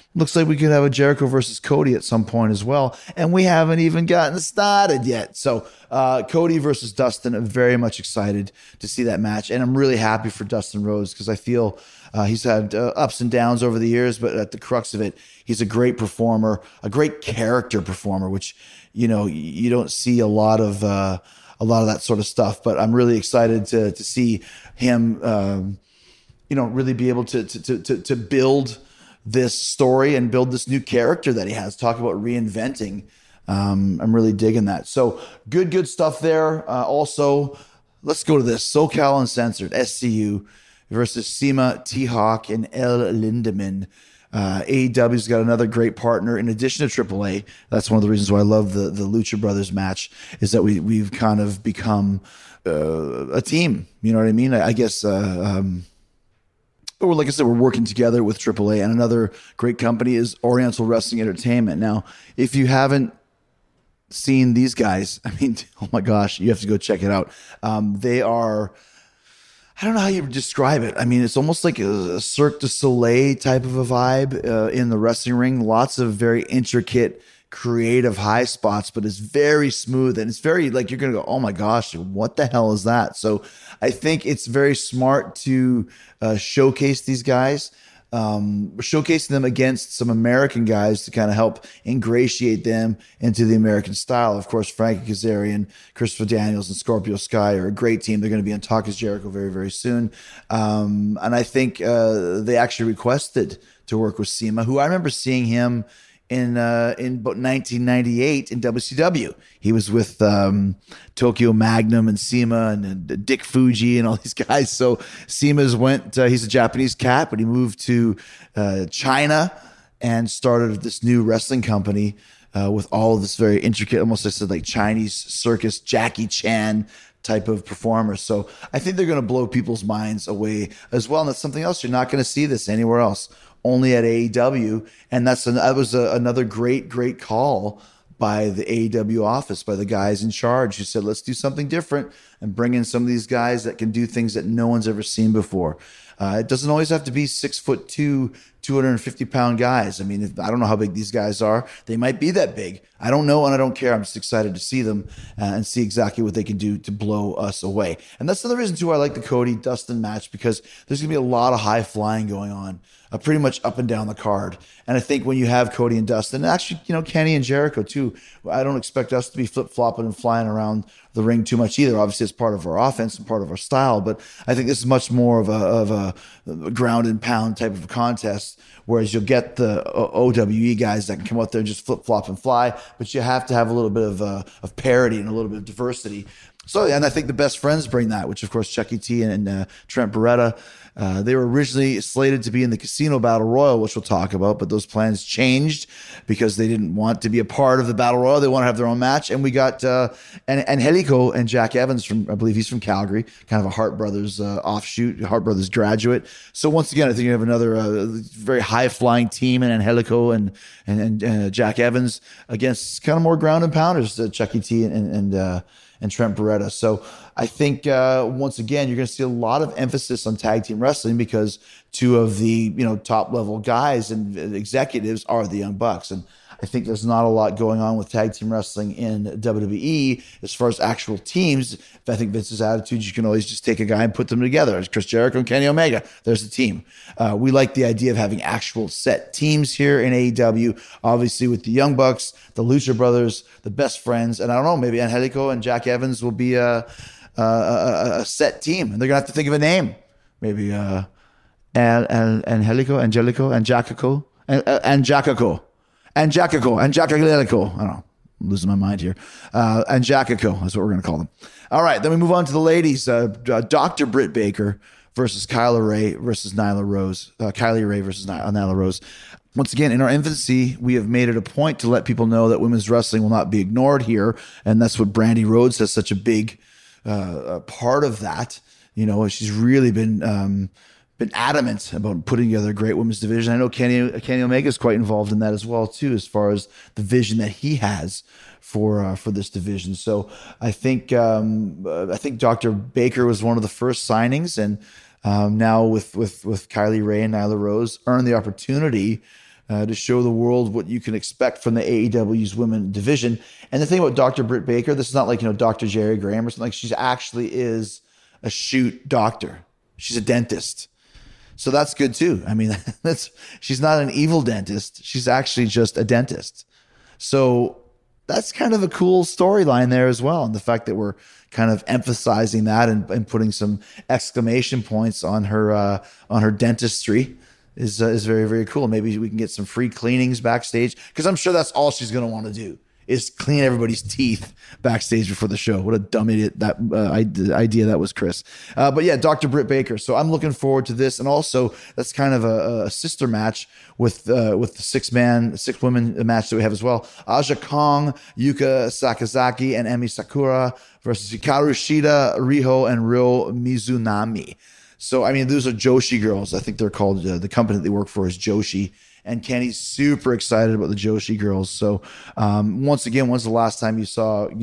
looks like we could have a Jericho versus Cody at some point as well. And we haven't even gotten started yet. So Cody versus Dustin, I'm very much excited to see that match. And I'm really happy for Dustin Rhodes because I feel he's had ups and downs over the years, but at the crux of it, he's a great performer, a great character performer, which, you know, you don't see a lot of that sort of stuff. But I'm really excited to see him, really be able to build this story and build this new character that he has. Talk about reinventing. I'm really digging that. So good stuff there. Also, let's go to this. SoCal Uncensored, SCU versus Sema, T-Hawk, and El Lindemann. AEW's got another great partner in addition to AAA. That's one of the reasons why I love the Lucha Brothers match, is that we've kind of become a team. You know what I mean? I guess, but like I said, we're working together with AAA, and another great company is Oriental Wrestling Entertainment. Now, if you haven't seen these guys, I mean, oh my gosh, you have to go check it out. They are, I don't know how you describe it. I mean, it's almost like a Cirque du Soleil type of a vibe in the wrestling ring. Lots of very intricate, creative high spots, but it's very smooth, and it's very like you're going to go, oh my gosh, what the hell is that? So I think it's very smart to showcase these guys, showcasing them against some American guys to kind of help ingratiate them into the American style. Of course, Frankie Kazarian, Christopher Daniels, and Scorpio Sky are a great team. They're going to be on Talk is Jericho very, very soon. And I think they actually requested to work with Sema, who I remember seeing him in about 1998 in WCW. He was with Tokyo Magnum and Sema and Dick Fuji and all these guys. So Sema's he's a Japanese cat, but he moved to China and started this new wrestling company with all of this very intricate, almost I said like Chinese circus, Jackie Chan type of performer. So I think they're going to blow people's minds away as well. And that's something else. You're not going to see this anywhere else, only at AEW. And that was another great call by the AEW office, by the guys in charge who said, let's do something different and bring in some of these guys that can do things that no one's ever seen before. It doesn't always have to be 6'2", 250-pound guys. I mean, I don't know how big these guys are. They might be that big. I don't know, and I don't care. I'm just excited to see them and see exactly what they can do to blow us away. And that's another reason, too, I like the Cody-Dustin match, because there's going to be a lot of high flying going on, pretty much up and down the card. And I think when you have Cody and Dustin, and actually, Kenny and Jericho, too, I don't expect us to be flip-flopping and flying around the ring too much either. Obviously, it's part of our offense and part of our style, but I think this is much more of a ground and pound type of contest, whereas you'll get the OWE guys that can come out there and just flip-flop and fly, but you have to have a little bit of parity and a little bit of diversity. So, and I think the Best Friends bring that, which of course Chucky T and Trent Beretta. They were originally slated to be in the Casino Battle Royal, which we'll talk about, but those plans changed because they didn't want to be a part of the Battle Royal. They want to have their own match. And we got Angelico and Jack Evans I believe he's from Calgary, kind of a Hart Brothers offshoot, Hart Brothers graduate. So once again, I think you have another very high-flying team in Angelico and Jack Evans against kind of more ground and pounders, Chucky T and Trent Beretta. So I think once again, you're going to see a lot of emphasis on tag team wrestling because two of the top level guys and executives are the Young Bucks. And I think there's not a lot going on with tag team wrestling in WWE as far as actual teams. I think Vince's attitude, you can always just take a guy and put them together. It's Chris Jericho and Kenny Omega. There's a team. We like the idea of having actual set teams here in AEW, obviously with the Young Bucks, the Lucha Brothers, the Best Friends, and I don't know, maybe Angelico and Jack Evans will be a set team, and they're gonna have to think of a name. Maybe Angelico, I don't know. I'm losing my mind here. And Jackico is what we're going to call them. All right, then we move on to the ladies. Dr. Britt Baker versus Kylie Ray versus Nyla Rose. Kylie Ray versus Nyla Rose. Once again, in our infancy, we have made it a point to let people know that women's wrestling will not be ignored here, and that's what Brandy Rhodes has such a big part of that. She's really been adamant about putting together a great women's division. I know Kenny Omega is quite involved in that as well too, as far as the vision that he has for this division. So I think Dr. Baker was one of the first signings, and now with Kylie Ray and Nyla Rose earned the opportunity to show the world what you can expect from the AEW's women division. And the thing about Dr. Britt Baker, this is not like, Dr. Jerry Graham or something. Like, she actually is a shoot doctor. She's a dentist. So that's good too. I mean, she's not an evil dentist. She's actually just a dentist. So that's kind of a cool storyline there as well. And the fact that we're kind of emphasizing that and putting some exclamation points on her dentistry is very, very cool. Maybe we can get some free cleanings backstage, because I'm sure that's all she's going to want to do is clean everybody's teeth backstage before the show. What a dumb idiot idea that was, Chris. But yeah, Dr. Britt Baker. So I'm looking forward to this. And also that's kind of a sister match with the six women match that we have as well. Aja Kong, Yuka Sakazaki, and Emi Sakura versus Hikaru Shida, Riho, and Ryo Mizunami. So, I mean, those are Joshi girls. I think they're called, the company that they work for is Joshi. And Kenny's super excited about the Joshi girls. So, once again, when's the last time you saw, a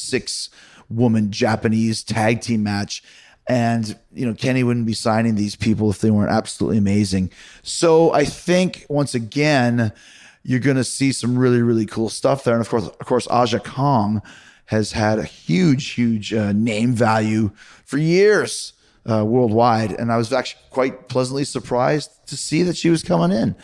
6-woman Japanese tag team match? And, Kenny wouldn't be signing these people if they weren't absolutely amazing. So I think, once again, you're going to see some really, really cool stuff there. And of course, Aja Kong has had a huge name value for years worldwide. And I was actually quite pleasantly surprised to see that she was coming in.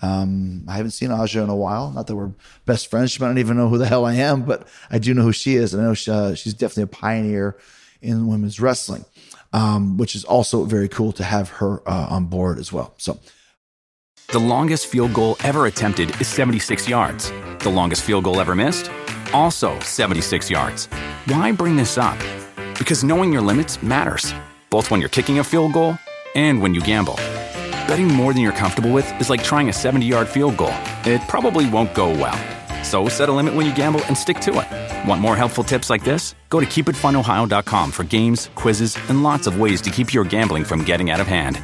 I haven't seen Aja in a while. Not that we're best friends. She might not even know who the hell I am, but I do know who she is. And I know she's definitely a pioneer in women's wrestling, which is also very cool to have her on board as well. So, The longest field goal ever attempted is 76 yards. The longest field goal ever missed? Also 76 yards. Why bring this up? Because knowing your limits matters, both when you're kicking a field goal and when you gamble. Betting more than you're comfortable with is like trying a 70-yard field goal. It probably won't go well. So set a limit when you gamble and stick to it. Want more helpful tips like this? Go to keepitfunohio.com for games, quizzes, and lots of ways to keep your gambling from getting out of hand.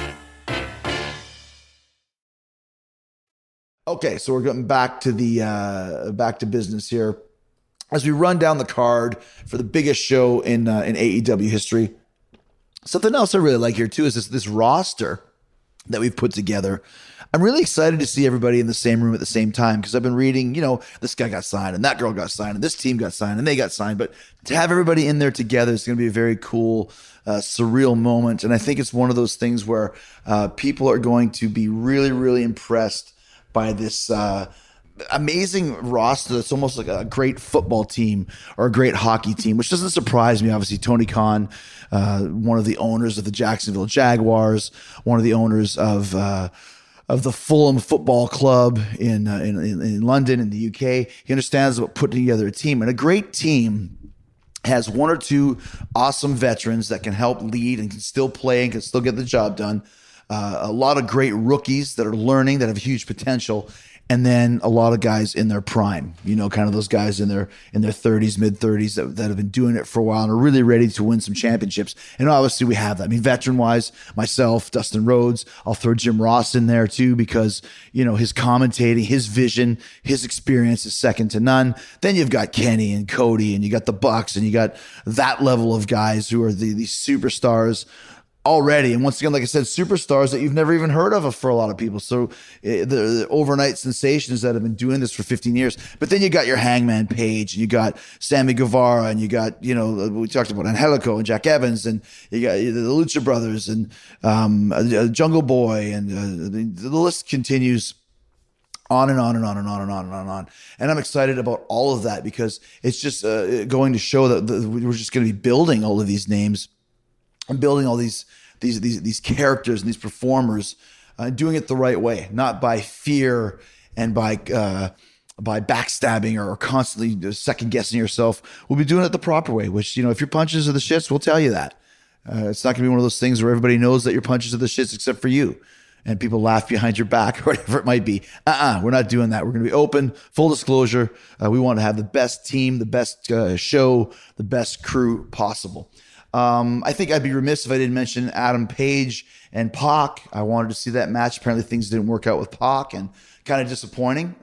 Okay, so we're getting back to business here as we run down the card for the biggest show in AEW history. Something else I really like here too is this roster that we've put together. I'm really excited to see everybody in the same room at the same time, because I've been reading, this guy got signed and that girl got signed and this team got signed and they got signed. But to have everybody in there together is going to be a very cool, surreal moment. And I think it's one of those things where people are going to be really, really impressed by this amazing roster that's almost like a great football team or a great hockey team, which doesn't surprise me. Obviously, Tony Khan, one of the owners of the Jacksonville Jaguars, one of the owners of the Fulham Football Club in London, in the UK. He understands about putting together a team. And a great team has one or two awesome veterans that can help lead and can still play and can still get the job done. A lot of great rookies that are learning, that have huge potential. And then a lot of guys in their prime, kind of those guys in their 30s, mid 30s that have been doing it for a while and are really ready to win some championships. And obviously we have that. I mean, veteran wise, myself, Dustin Rhodes, I'll throw Jim Ross in there too, because, his commentating, his vision, his experience is second to none. Then you've got Kenny and Cody, and you got the Bucks, and you got that level of guys who are these superstars already. And once again, like I said, superstars that you've never even heard of for a lot of people. So the overnight sensations that have been doing this for 15 years. But then you got your Hangman Page, and you got Sammy Guevara, and you got, we talked about Angelico and Jack Evans, and you got the Lucha Brothers and Jungle Boy, and the list continues on and on and on and on and on and on and on. And I'm excited about all of that, because it's just going to show that we're just going to be building all of these names and building all these characters and these performers, doing it the right way, not by fear and by backstabbing or constantly second guessing yourself. We'll be doing it the proper way, which, if your punches are the shits, we'll tell you that. It's not going to be one of those things where everybody knows that your punches are the shits except for you, and people laugh behind your back or whatever it might be. We're not doing that. We're going to be open, full disclosure. We want to have the best team, the best show, the best crew possible. I think I'd be remiss if I didn't mention Adam Page and Pac. I wanted to see that match. Apparently things didn't work out with Pac, and kind of disappointing.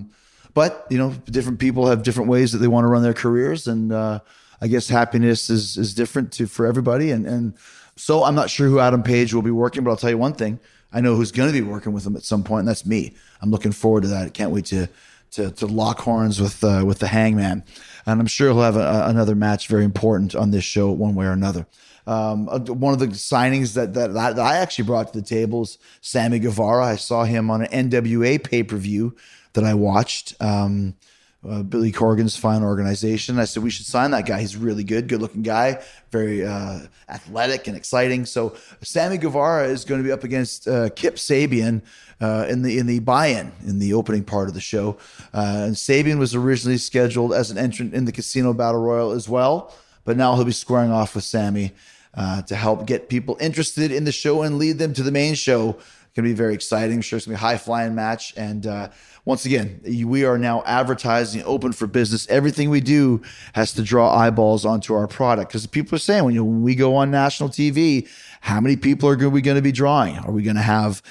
But different people have different ways that they want to run their careers. And I guess happiness is different for everybody. And so I'm not sure who Adam Page will be working, but I'll tell you one thing. I know who's going to be working with him at some point, and that's me. I'm looking forward to that. I can't wait to lock horns with the Hangman, and I'm sure he'll have another match very important on this show one way or another. One of the signings that I actually brought to the table is Sammy Guevara. I saw him on an NWA pay-per-view that I watched. Billy Corgan's Fine Organization. I said, we should sign that guy. He's really good-looking guy, very athletic and exciting. So Sammy Guevara is going to be up against Kip Sabian in the buy-in, in the opening part of the show. And Sabian was originally scheduled as an entrant in the Casino Battle Royal as well, but now he'll be squaring off with Sammy to help get people interested in the show and lead them to the main show. Going to be very exciting. I'm sure it's going to be a high-flying match. And once again, we are now advertising, open for business. Everything we do has to draw eyeballs onto our product, because people are saying, when we go on national TV, how many people are we going to be drawing? Are we going to have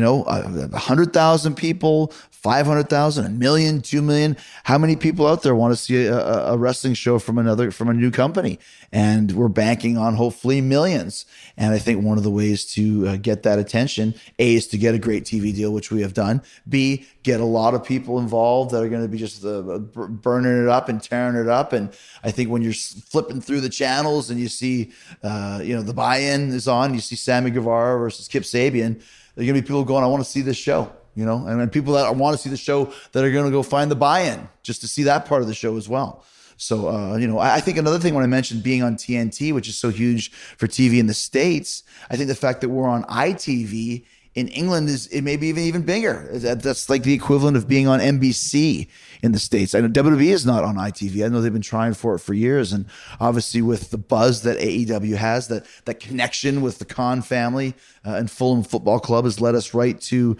100,000 people, 500,000, 1 million, 2 million? How many people out there want to see a wrestling show from a new company? And we're banking on hopefully millions. And I think one of the ways to get that attention, A, is to get a great TV deal, which we have done. B, get a lot of people involved that are going to be just burning it up and tearing it up. And I think when you're flipping through the channels and you see, the buy-in is on, you see Sammy Guevara versus Kip Sabian, there are going to be people going, I want to see this show. And then people that want to see the show that are going to go find the buy-in just to see that part of the show as well. So, I think another thing when I mentioned being on TNT, which is so huge for TV in the States, I think the fact that we're on ITV in England it may be even bigger. That's like the equivalent of being on NBC in the States. I know WWE is not on ITV. I know they've been trying for it for years. And obviously with the buzz that AEW has, that connection with the Khan family and Fulham Football Club has led us right to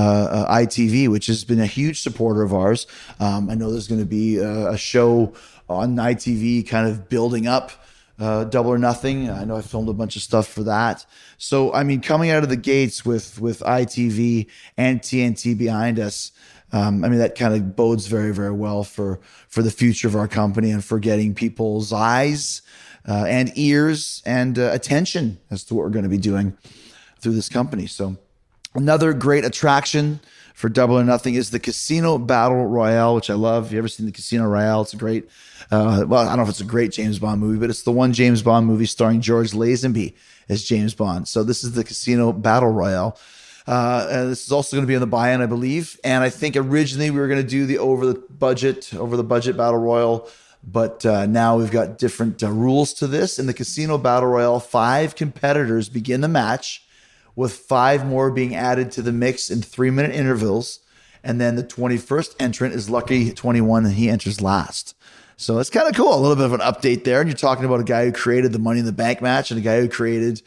ITV, which has been a huge supporter of ours. I know there's going to be a show on ITV kind of building up Double or Nothing. I know I filmed a bunch of stuff for that. So, coming out of the gates with ITV and TNT behind us, that kind of bodes very, very well for the future of our company and for getting people's eyes and ears and attention as to what we're going to be doing through this company. So another great attraction for Double or Nothing is the Casino Battle Royale, which I love. Have you ever seen the Casino Royale? It's a great, I don't know if it's a great James Bond movie, but it's the one James Bond movie starring George Lazenby as James Bond. So this is the Casino Battle Royale. And this is also going to be on the buy-in, I believe. And I think originally we were going to do the over the budget Battle Royal, but now we've got different rules to this. In the Casino Battle Royale, 5 competitors begin the match, with 5 more being added to the mix in 3-minute intervals. And then the 21st entrant is Lucky 21, and he enters last. So it's kind of cool. A little bit of an update there. And you're talking about a guy who created the Money in the Bank match and a guy who created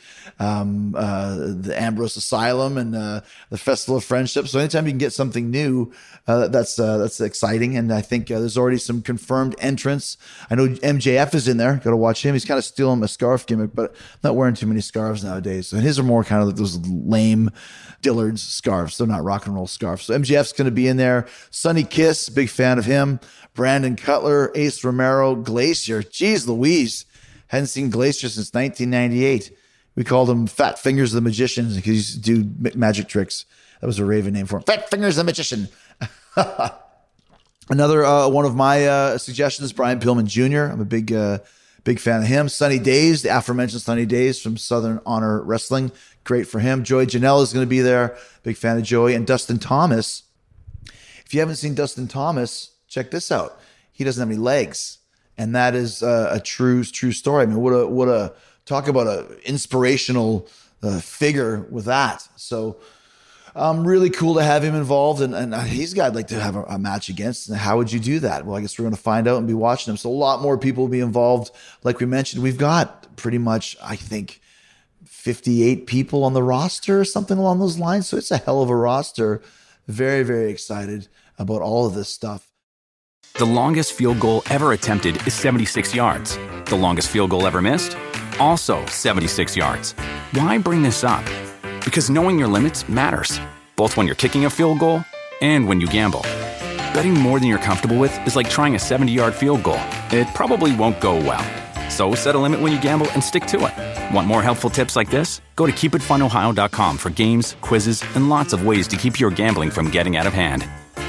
the Ambrose Asylum and the Festival of Friendship. So anytime you can get something new, that's exciting. And I think there's already some confirmed entrants. I know MJF is in there. Got to watch him. He's kind of stealing my scarf gimmick, but not wearing too many scarves nowadays. And his are more kind of like those lame Dillard's scarves. They're not rock and roll scarves. So MJF's going to be in there. Sonny Kiss, big fan of him. Brandon Cutler, Ace Romero, Glacier. Jeez Louise. Hadn't seen Glacier since 1998. We called him Fat Fingers the Magician because he used to do magic tricks. That was a Raven name for him. Fat Fingers the Magician. Another one of my suggestions, Brian Pillman Jr. I'm a big fan of him. Sunny Days, the aforementioned Sunny Days from Southern Honor Wrestling. Great for him. Joey Janela is going to be there. Big fan of Joey. And Dustin Thomas. If you haven't seen Dustin Thomas, check this out. He doesn't have any legs. And that is a true story. What a talk about an inspirational figure with that. So really cool to have him involved. And he's got like to have a match against. And how would you do that? Well, I guess we're going to find out and be watching him. So a lot more people will be involved. Like we mentioned, we've got pretty much, I think, 58 people on the roster or something along those lines. So it's a hell of a roster. Very, very excited about all of this stuff. The longest field goal ever attempted is 76 yards. The longest field goal ever missed? Also 76 yards. Why bring this up? Because knowing your limits matters, both when you're kicking a field goal and when you gamble. Betting more than you're comfortable with is like trying a 70-yard field goal. It probably won't go well. So set a limit when you gamble and stick to it. Want more helpful tips like this? Go to keepitfunohio.com for games, quizzes, and lots of ways to keep your gambling from getting out of hand.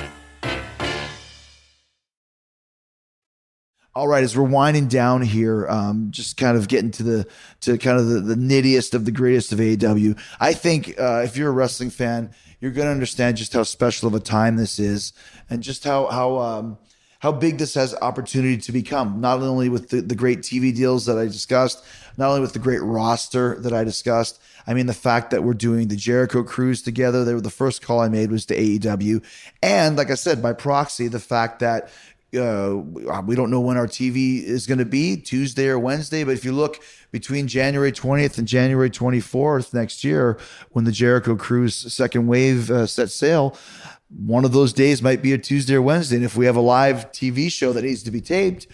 All right, as we're winding down here, just kind of getting to the nittiest of the greatest of AEW. I think if you're a wrestling fan, you're going to understand just how special of a time this is, and just how big this has opportunity to become. Not only with the great TV deals that I discussed, not only with the great roster that I discussed. I mean, the fact that we're doing the Jericho Cruise together. They were the first call I made was to AEW, and like I said, by proxy, the fact that we don't know when our TV is going to be, Tuesday or Wednesday, but if you look between January 20th and January 24th next year, when the Jericho Cruise second wave sets sail, one of those days might be a Tuesday or Wednesday. And if we have a live TV show that needs to be taped,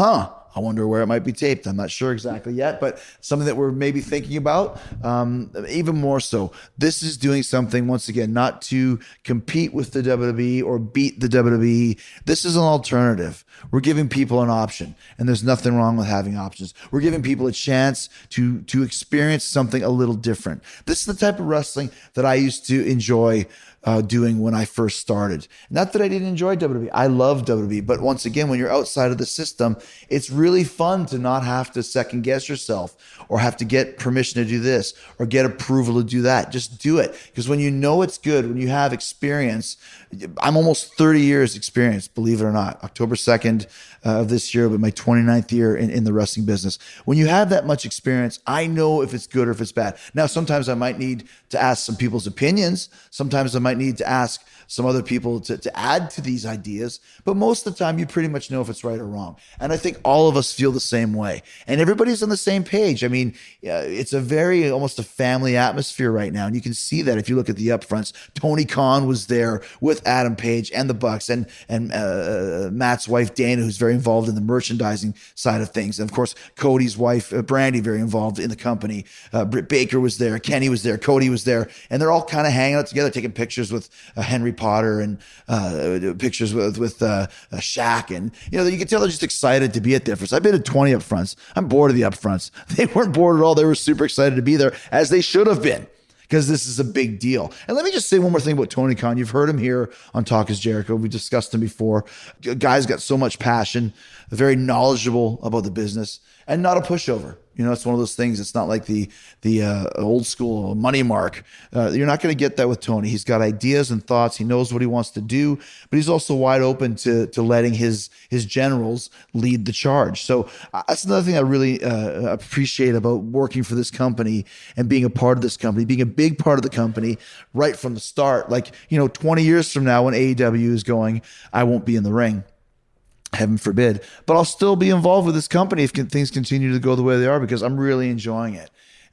I wonder where it might be taped. I'm not sure exactly yet, but something that we're maybe thinking about. Even more so, this is doing something, once again, not to compete with the WWE or beat the WWE. This is an alternative. We're giving people an option, and there's nothing wrong with having options. We're giving people a chance to experience something a little different. This is the type of wrestling that I used to enjoy doing when I first started. Not that I didn't enjoy WWE. I love WWE. But once again, when you're outside of the system, it's really fun to not have to second guess yourself or have to get permission to do this or get approval to do that. Just do it. Because when you know it's good, when you have experience, I'm almost 30 years experience, believe it or not. October 2nd of this year will be my 29th year in the wrestling business. When you have that much experience, I know if it's good or if it's bad. Now, sometimes I might need to ask some people's opinions. Sometimes I might need to ask some other people to add to these ideas. But most of the time, you pretty much know if it's right or wrong. And I think all of us feel the same way. And everybody's on the same page. I mean, it's a very, almost a family atmosphere right now. And you can see that if you look at the upfronts. Tony Khan was there with Adam Page and the Bucks and Matt's wife, Dana, who's very involved in the merchandising side of things. And of course, Cody's wife, Brandy, very involved in the company. Britt Baker was there. Kenny was there. Cody was there. And they're all kind of hanging out together, taking pictures with Henry Potter and pictures with Shaq. And, you can tell they're just excited to be at the upfronts. I've been to 20 upfronts. I'm bored of the upfronts. They weren't bored at all. They were super excited to be there, as they should have been, because this is a big deal. And let me just say one more thing about Tony Khan. You've heard him here on Talk is Jericho. We discussed him before. Guy's got so much passion, very knowledgeable about the business, and not a pushover. It's one of those things. It's not like the old school money mark. You're not going to get that with Tony. He's got ideas and thoughts. He knows what he wants to do, but he's also wide open to letting his generals lead the charge. So that's another thing I really appreciate about working for this company and being a part of this company, being a big part of the company right from the start. Like, 20 years from now when AEW is going, I won't be in the ring. Heaven forbid, but I'll still be involved with this company if things continue to go the way they are, because I'm really enjoying it.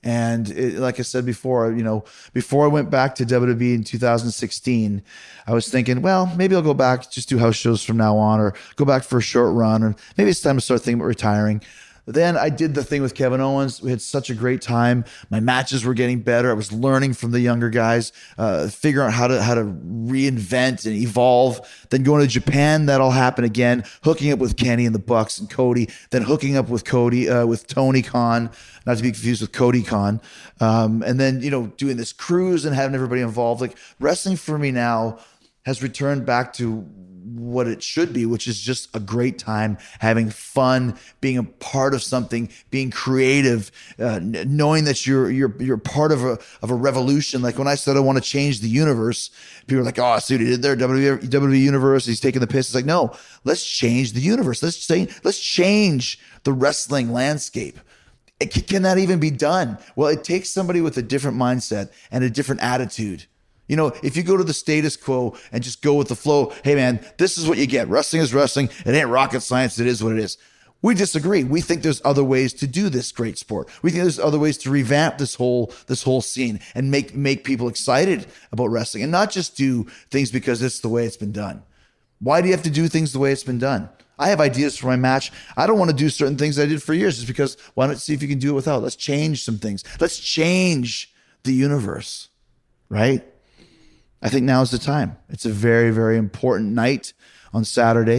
And like I said before, before I went back to WWE in 2016, I was thinking, well, maybe I'll go back, just do house shows from now on, or go back for a short run, or maybe it's time to start thinking about retiring. Then I did the thing with Kevin Owens. We had such a great time. My matches were getting better. I was learning from the younger guys, figuring out how to reinvent and evolve. Then going to Japan, that'll happen again. Hooking up with Kenny and the Bucks and Cody. Then hooking up with with Tony Khan, not to be confused with Cody Khan. And then doing this cruise and having everybody involved. Like, wrestling for me now has returned back to what it should be, which is just a great time, having fun, being a part of something, being creative, knowing that you're part of a revolution. Like when I said I want to change the universe, people were like, "Oh, so he did their WWE universe. He's taking the piss." It's like, no, let's change the universe. Let's change the wrestling landscape. Can that even be done? Well, it takes somebody with a different mindset and a different attitude. If you go to the status quo and just go with the flow, hey man, this is what you get. Wrestling is wrestling. It ain't rocket science. It is what it is. We disagree. We think there's other ways to do this great sport. We think there's other ways to revamp this whole scene and make people excited about wrestling, and not just do things because it's the way it's been done. Why do you have to do things the way it's been done? I have ideas for my match. I don't want to do certain things I did for years just because why not see if you can do it without? Let's change some things. Let's change the universe, right? I think now is the time. It's a very, very important night on Saturday.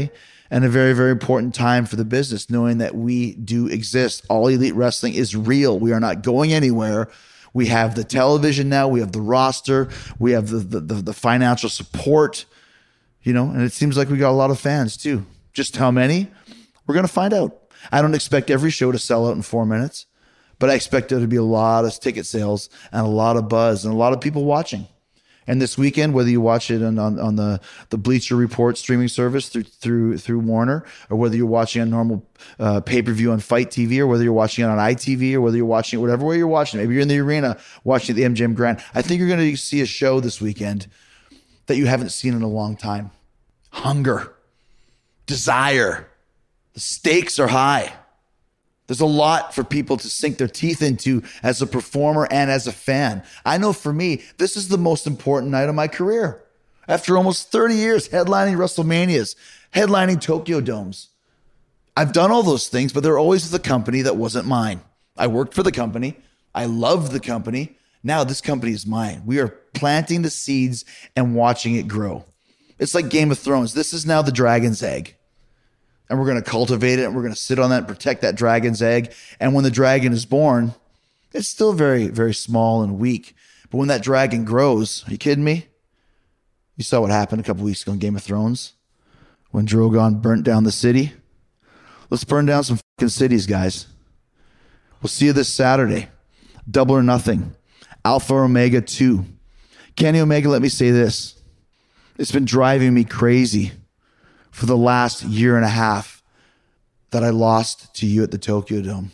and a very, very important time for the business, knowing that we do exist. All Elite Wrestling is real. We are not going anywhere. We have the television now. We have the roster. We have the financial support, and it seems like we got a lot of fans too. Just how many? We're going to find out. I don't expect every show to sell out in 4 minutes, but I expect there to be a lot of ticket sales and a lot of buzz and a lot of people watching. And this weekend, whether you watch it on the Bleacher Report streaming service through Warner, or whether you're watching a normal pay-per-view on Fight TV, or whether you're watching it on ITV, or whether you're watching it whatever way you're watching it, maybe you're in the arena watching the MGM Grand, I think you're going to see a show this weekend that you haven't seen in a long time. Hunger, desire, the stakes are high. There's a lot for people to sink their teeth into as a performer and as a fan. I know for me, this is the most important night of my career. After almost 30 years headlining WrestleManias, headlining Tokyo Domes. I've done all those things, but they're always with a company that wasn't mine. I worked for the company. I loved the company. Now this company is mine. We are planting the seeds and watching it grow. It's like Game of Thrones. This is now the dragon's egg. And we're going to cultivate it, and we're going to sit on that and protect that dragon's egg. And when the dragon is born, it's still very, very small and weak. But when that dragon grows, are you kidding me? You saw what happened a couple weeks ago in Game of Thrones when Drogon burnt down the city. Let's burn down some fucking cities, guys. We'll see you this Saturday. Double or Nothing. Alpha Omega 2. Kenny Omega, let me say this. It's been driving me crazy for the last year and a half that I lost to you at the Tokyo Dome.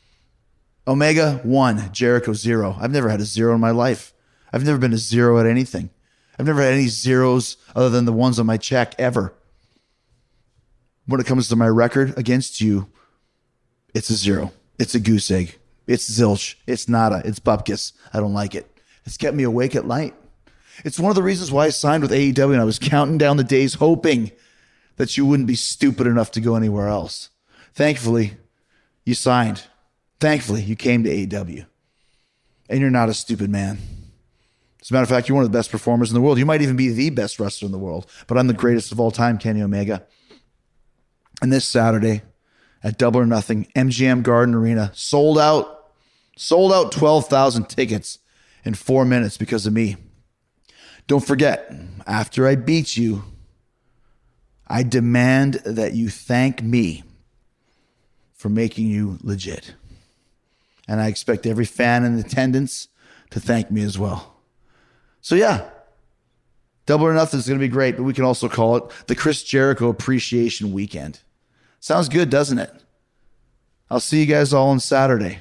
Omega 1, Jericho 0. I've never had a 0 in my life. I've never been a 0 at anything. I've never had any zeros other than the ones on my check ever. When it comes to my record against you, it's a 0. It's a goose egg. It's zilch. It's nada. It's bupkis. I don't like it. It's kept me awake at night. It's one of the reasons why I signed with AEW, and I was counting down the days hoping that you wouldn't be stupid enough to go anywhere else. Thankfully, you signed. Thankfully, you came to AEW. And you're not a stupid man. As a matter of fact, you're one of the best performers in the world. You might even be the best wrestler in the world. But I'm the greatest of all time, Kenny Omega. And this Saturday at Double or Nothing, MGM Garden Arena, sold out 12,000 tickets in 4 minutes because of me. Don't forget, after I beat you, I demand that you thank me for making you legit. And I expect every fan in attendance to thank me as well. So yeah, Double or Nothing is going to be great, but we can also call it the Chris Jericho Appreciation Weekend. Sounds good, doesn't it? I'll see you guys all on Saturday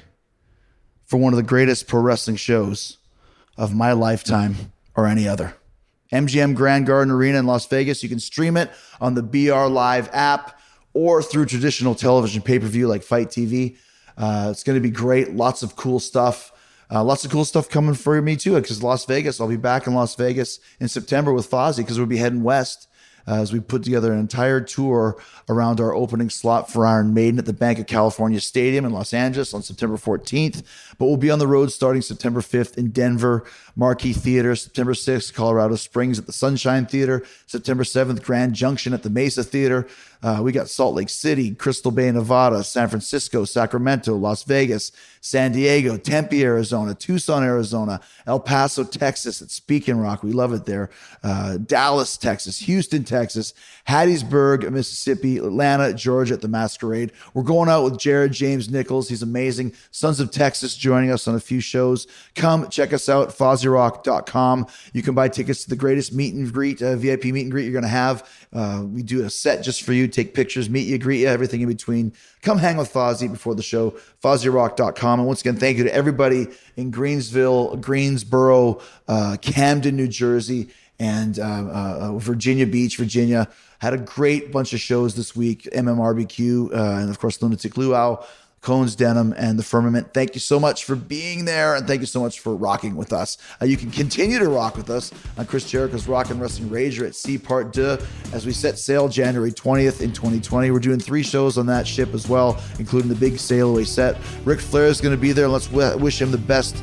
for one of the greatest pro wrestling shows of my lifetime or any other. MGM Grand Garden Arena in Las Vegas. You can stream it on the BR Live app or through traditional television pay-per-view like Fight TV. It's going to be great. Lots of cool stuff. Lots of cool stuff coming for me too, because Las Vegas, I'll be back in Las Vegas in September with Fozzy because we'll be heading west as we put together an entire tour around our opening slot for Iron Maiden at the Bank of California Stadium in Los Angeles on September 14th. But we'll be on the road starting September 5th in Denver, Marquee Theater, September 6th, Colorado Springs at the Sunshine Theater, September 7th, Grand Junction at the Mesa Theater. We got Salt Lake City, Crystal Bay, Nevada, San Francisco, Sacramento, Las Vegas, San Diego, Tempe, Arizona, Tucson, Arizona, El Paso, Texas at Speak and Rock. We love it there. Dallas, Texas, Houston, Texas, Hattiesburg, Mississippi, Atlanta, Georgia at the Masquerade. We're going out with Jared James Nichols. He's amazing. Sons of Texas joining us on a few shows. Come check us out, FozzyRock.com. You can buy tickets to the greatest meet and greet, VIP meet and greet you're going to have. We do a set just for you, take pictures, meet you, greet you, everything in between. Come hang with Fozzy before the show, FozzyRock.com. And once again, thank you to everybody in Greensville, Greensboro, Camden, New Jersey, and Virginia Beach, Virginia. Had a great bunch of shows this week, MMRBQ, and of course, Lunatic Luau, Cohen's Denim, and The Firmament. Thank you so much for being there, and thank you so much for rocking with us. You can continue to rock with us on Chris Jericho's Rock and Wrestling Rager at Sea Part 2 as we set sail January 20th in 2020. We're doing 3 shows on that ship as well, including the big sail away set. Ric Flair is going to be there. Let's wish him the best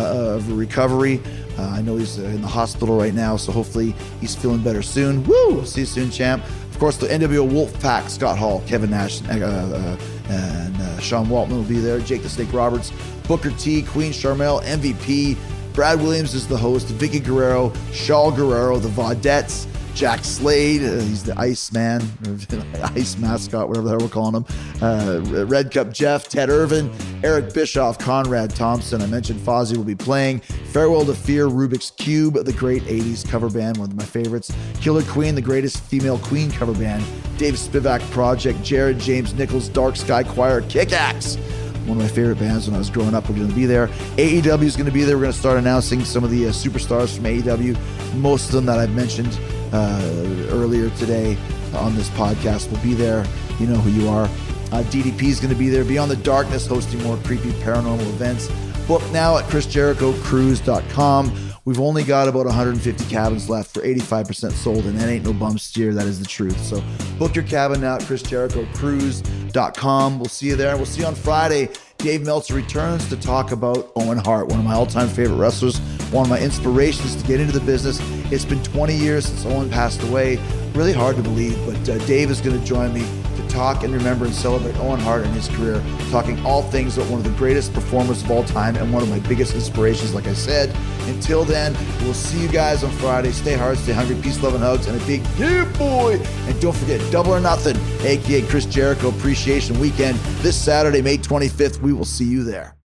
of recovery. I know he's in the hospital right now, so hopefully he's feeling better soon. Woo! See you soon, champ. Of course, the NWO Wolfpack, Scott Hall, Kevin Nash, and Sean Waltman will be there. Jake the Snake Roberts, Booker T, Queen Sharmell, MVP. Brad Williams is the host. Vicky Guerrero, Shaul Guerrero, the Vaudettes, Jack Slade, he's the Ice Man, Ice Mascot, whatever the hell we're calling him. Red Cup Jeff, Ted Irvin, Eric Bischoff, Conrad Thompson. I mentioned Fozzy will be playing. Farewell to Fear, Rubik's Cube, the great 80s cover band, one of my favorites. Killer Queen, the greatest female Queen cover band. Dave Spivak Project, Jared James Nichols, Dark Sky Choir, Kick-Axe. One of my favorite bands when I was growing up. We're going to be there. AEW is going to be there. We're going to start announcing some of the superstars from AEW. Most of them that I've mentioned earlier today on this podcast will be there. You know who you are. DDP is going to be there. Beyond the Darkness, hosting more creepy paranormal events. Book now at ChrisJerichoCruise.com. We've only got about 150 cabins left for 85% sold, and that ain't no bum steer. That is the truth. So book your cabin now at ChrisJerichoCruise.com. We'll see you there. We'll see you on Friday. Dave Meltzer returns to talk about Owen Hart, one of my all-time favorite wrestlers, one of my inspirations to get into the business. It's been 20 years since Owen passed away. Really hard to believe, but Dave is going to join me to talk and remember and celebrate Owen Hart and his career, talking all things about one of the greatest performers of all time and one of my biggest inspirations, like I said. Until then, we'll see you guys on Friday. Stay hard, stay hungry, peace, love, and hugs, and a big yeah, boy. And don't forget, Double or Nothing, a.k.a. Chris Jericho Appreciation Weekend, this Saturday, May 25th. We will see you there.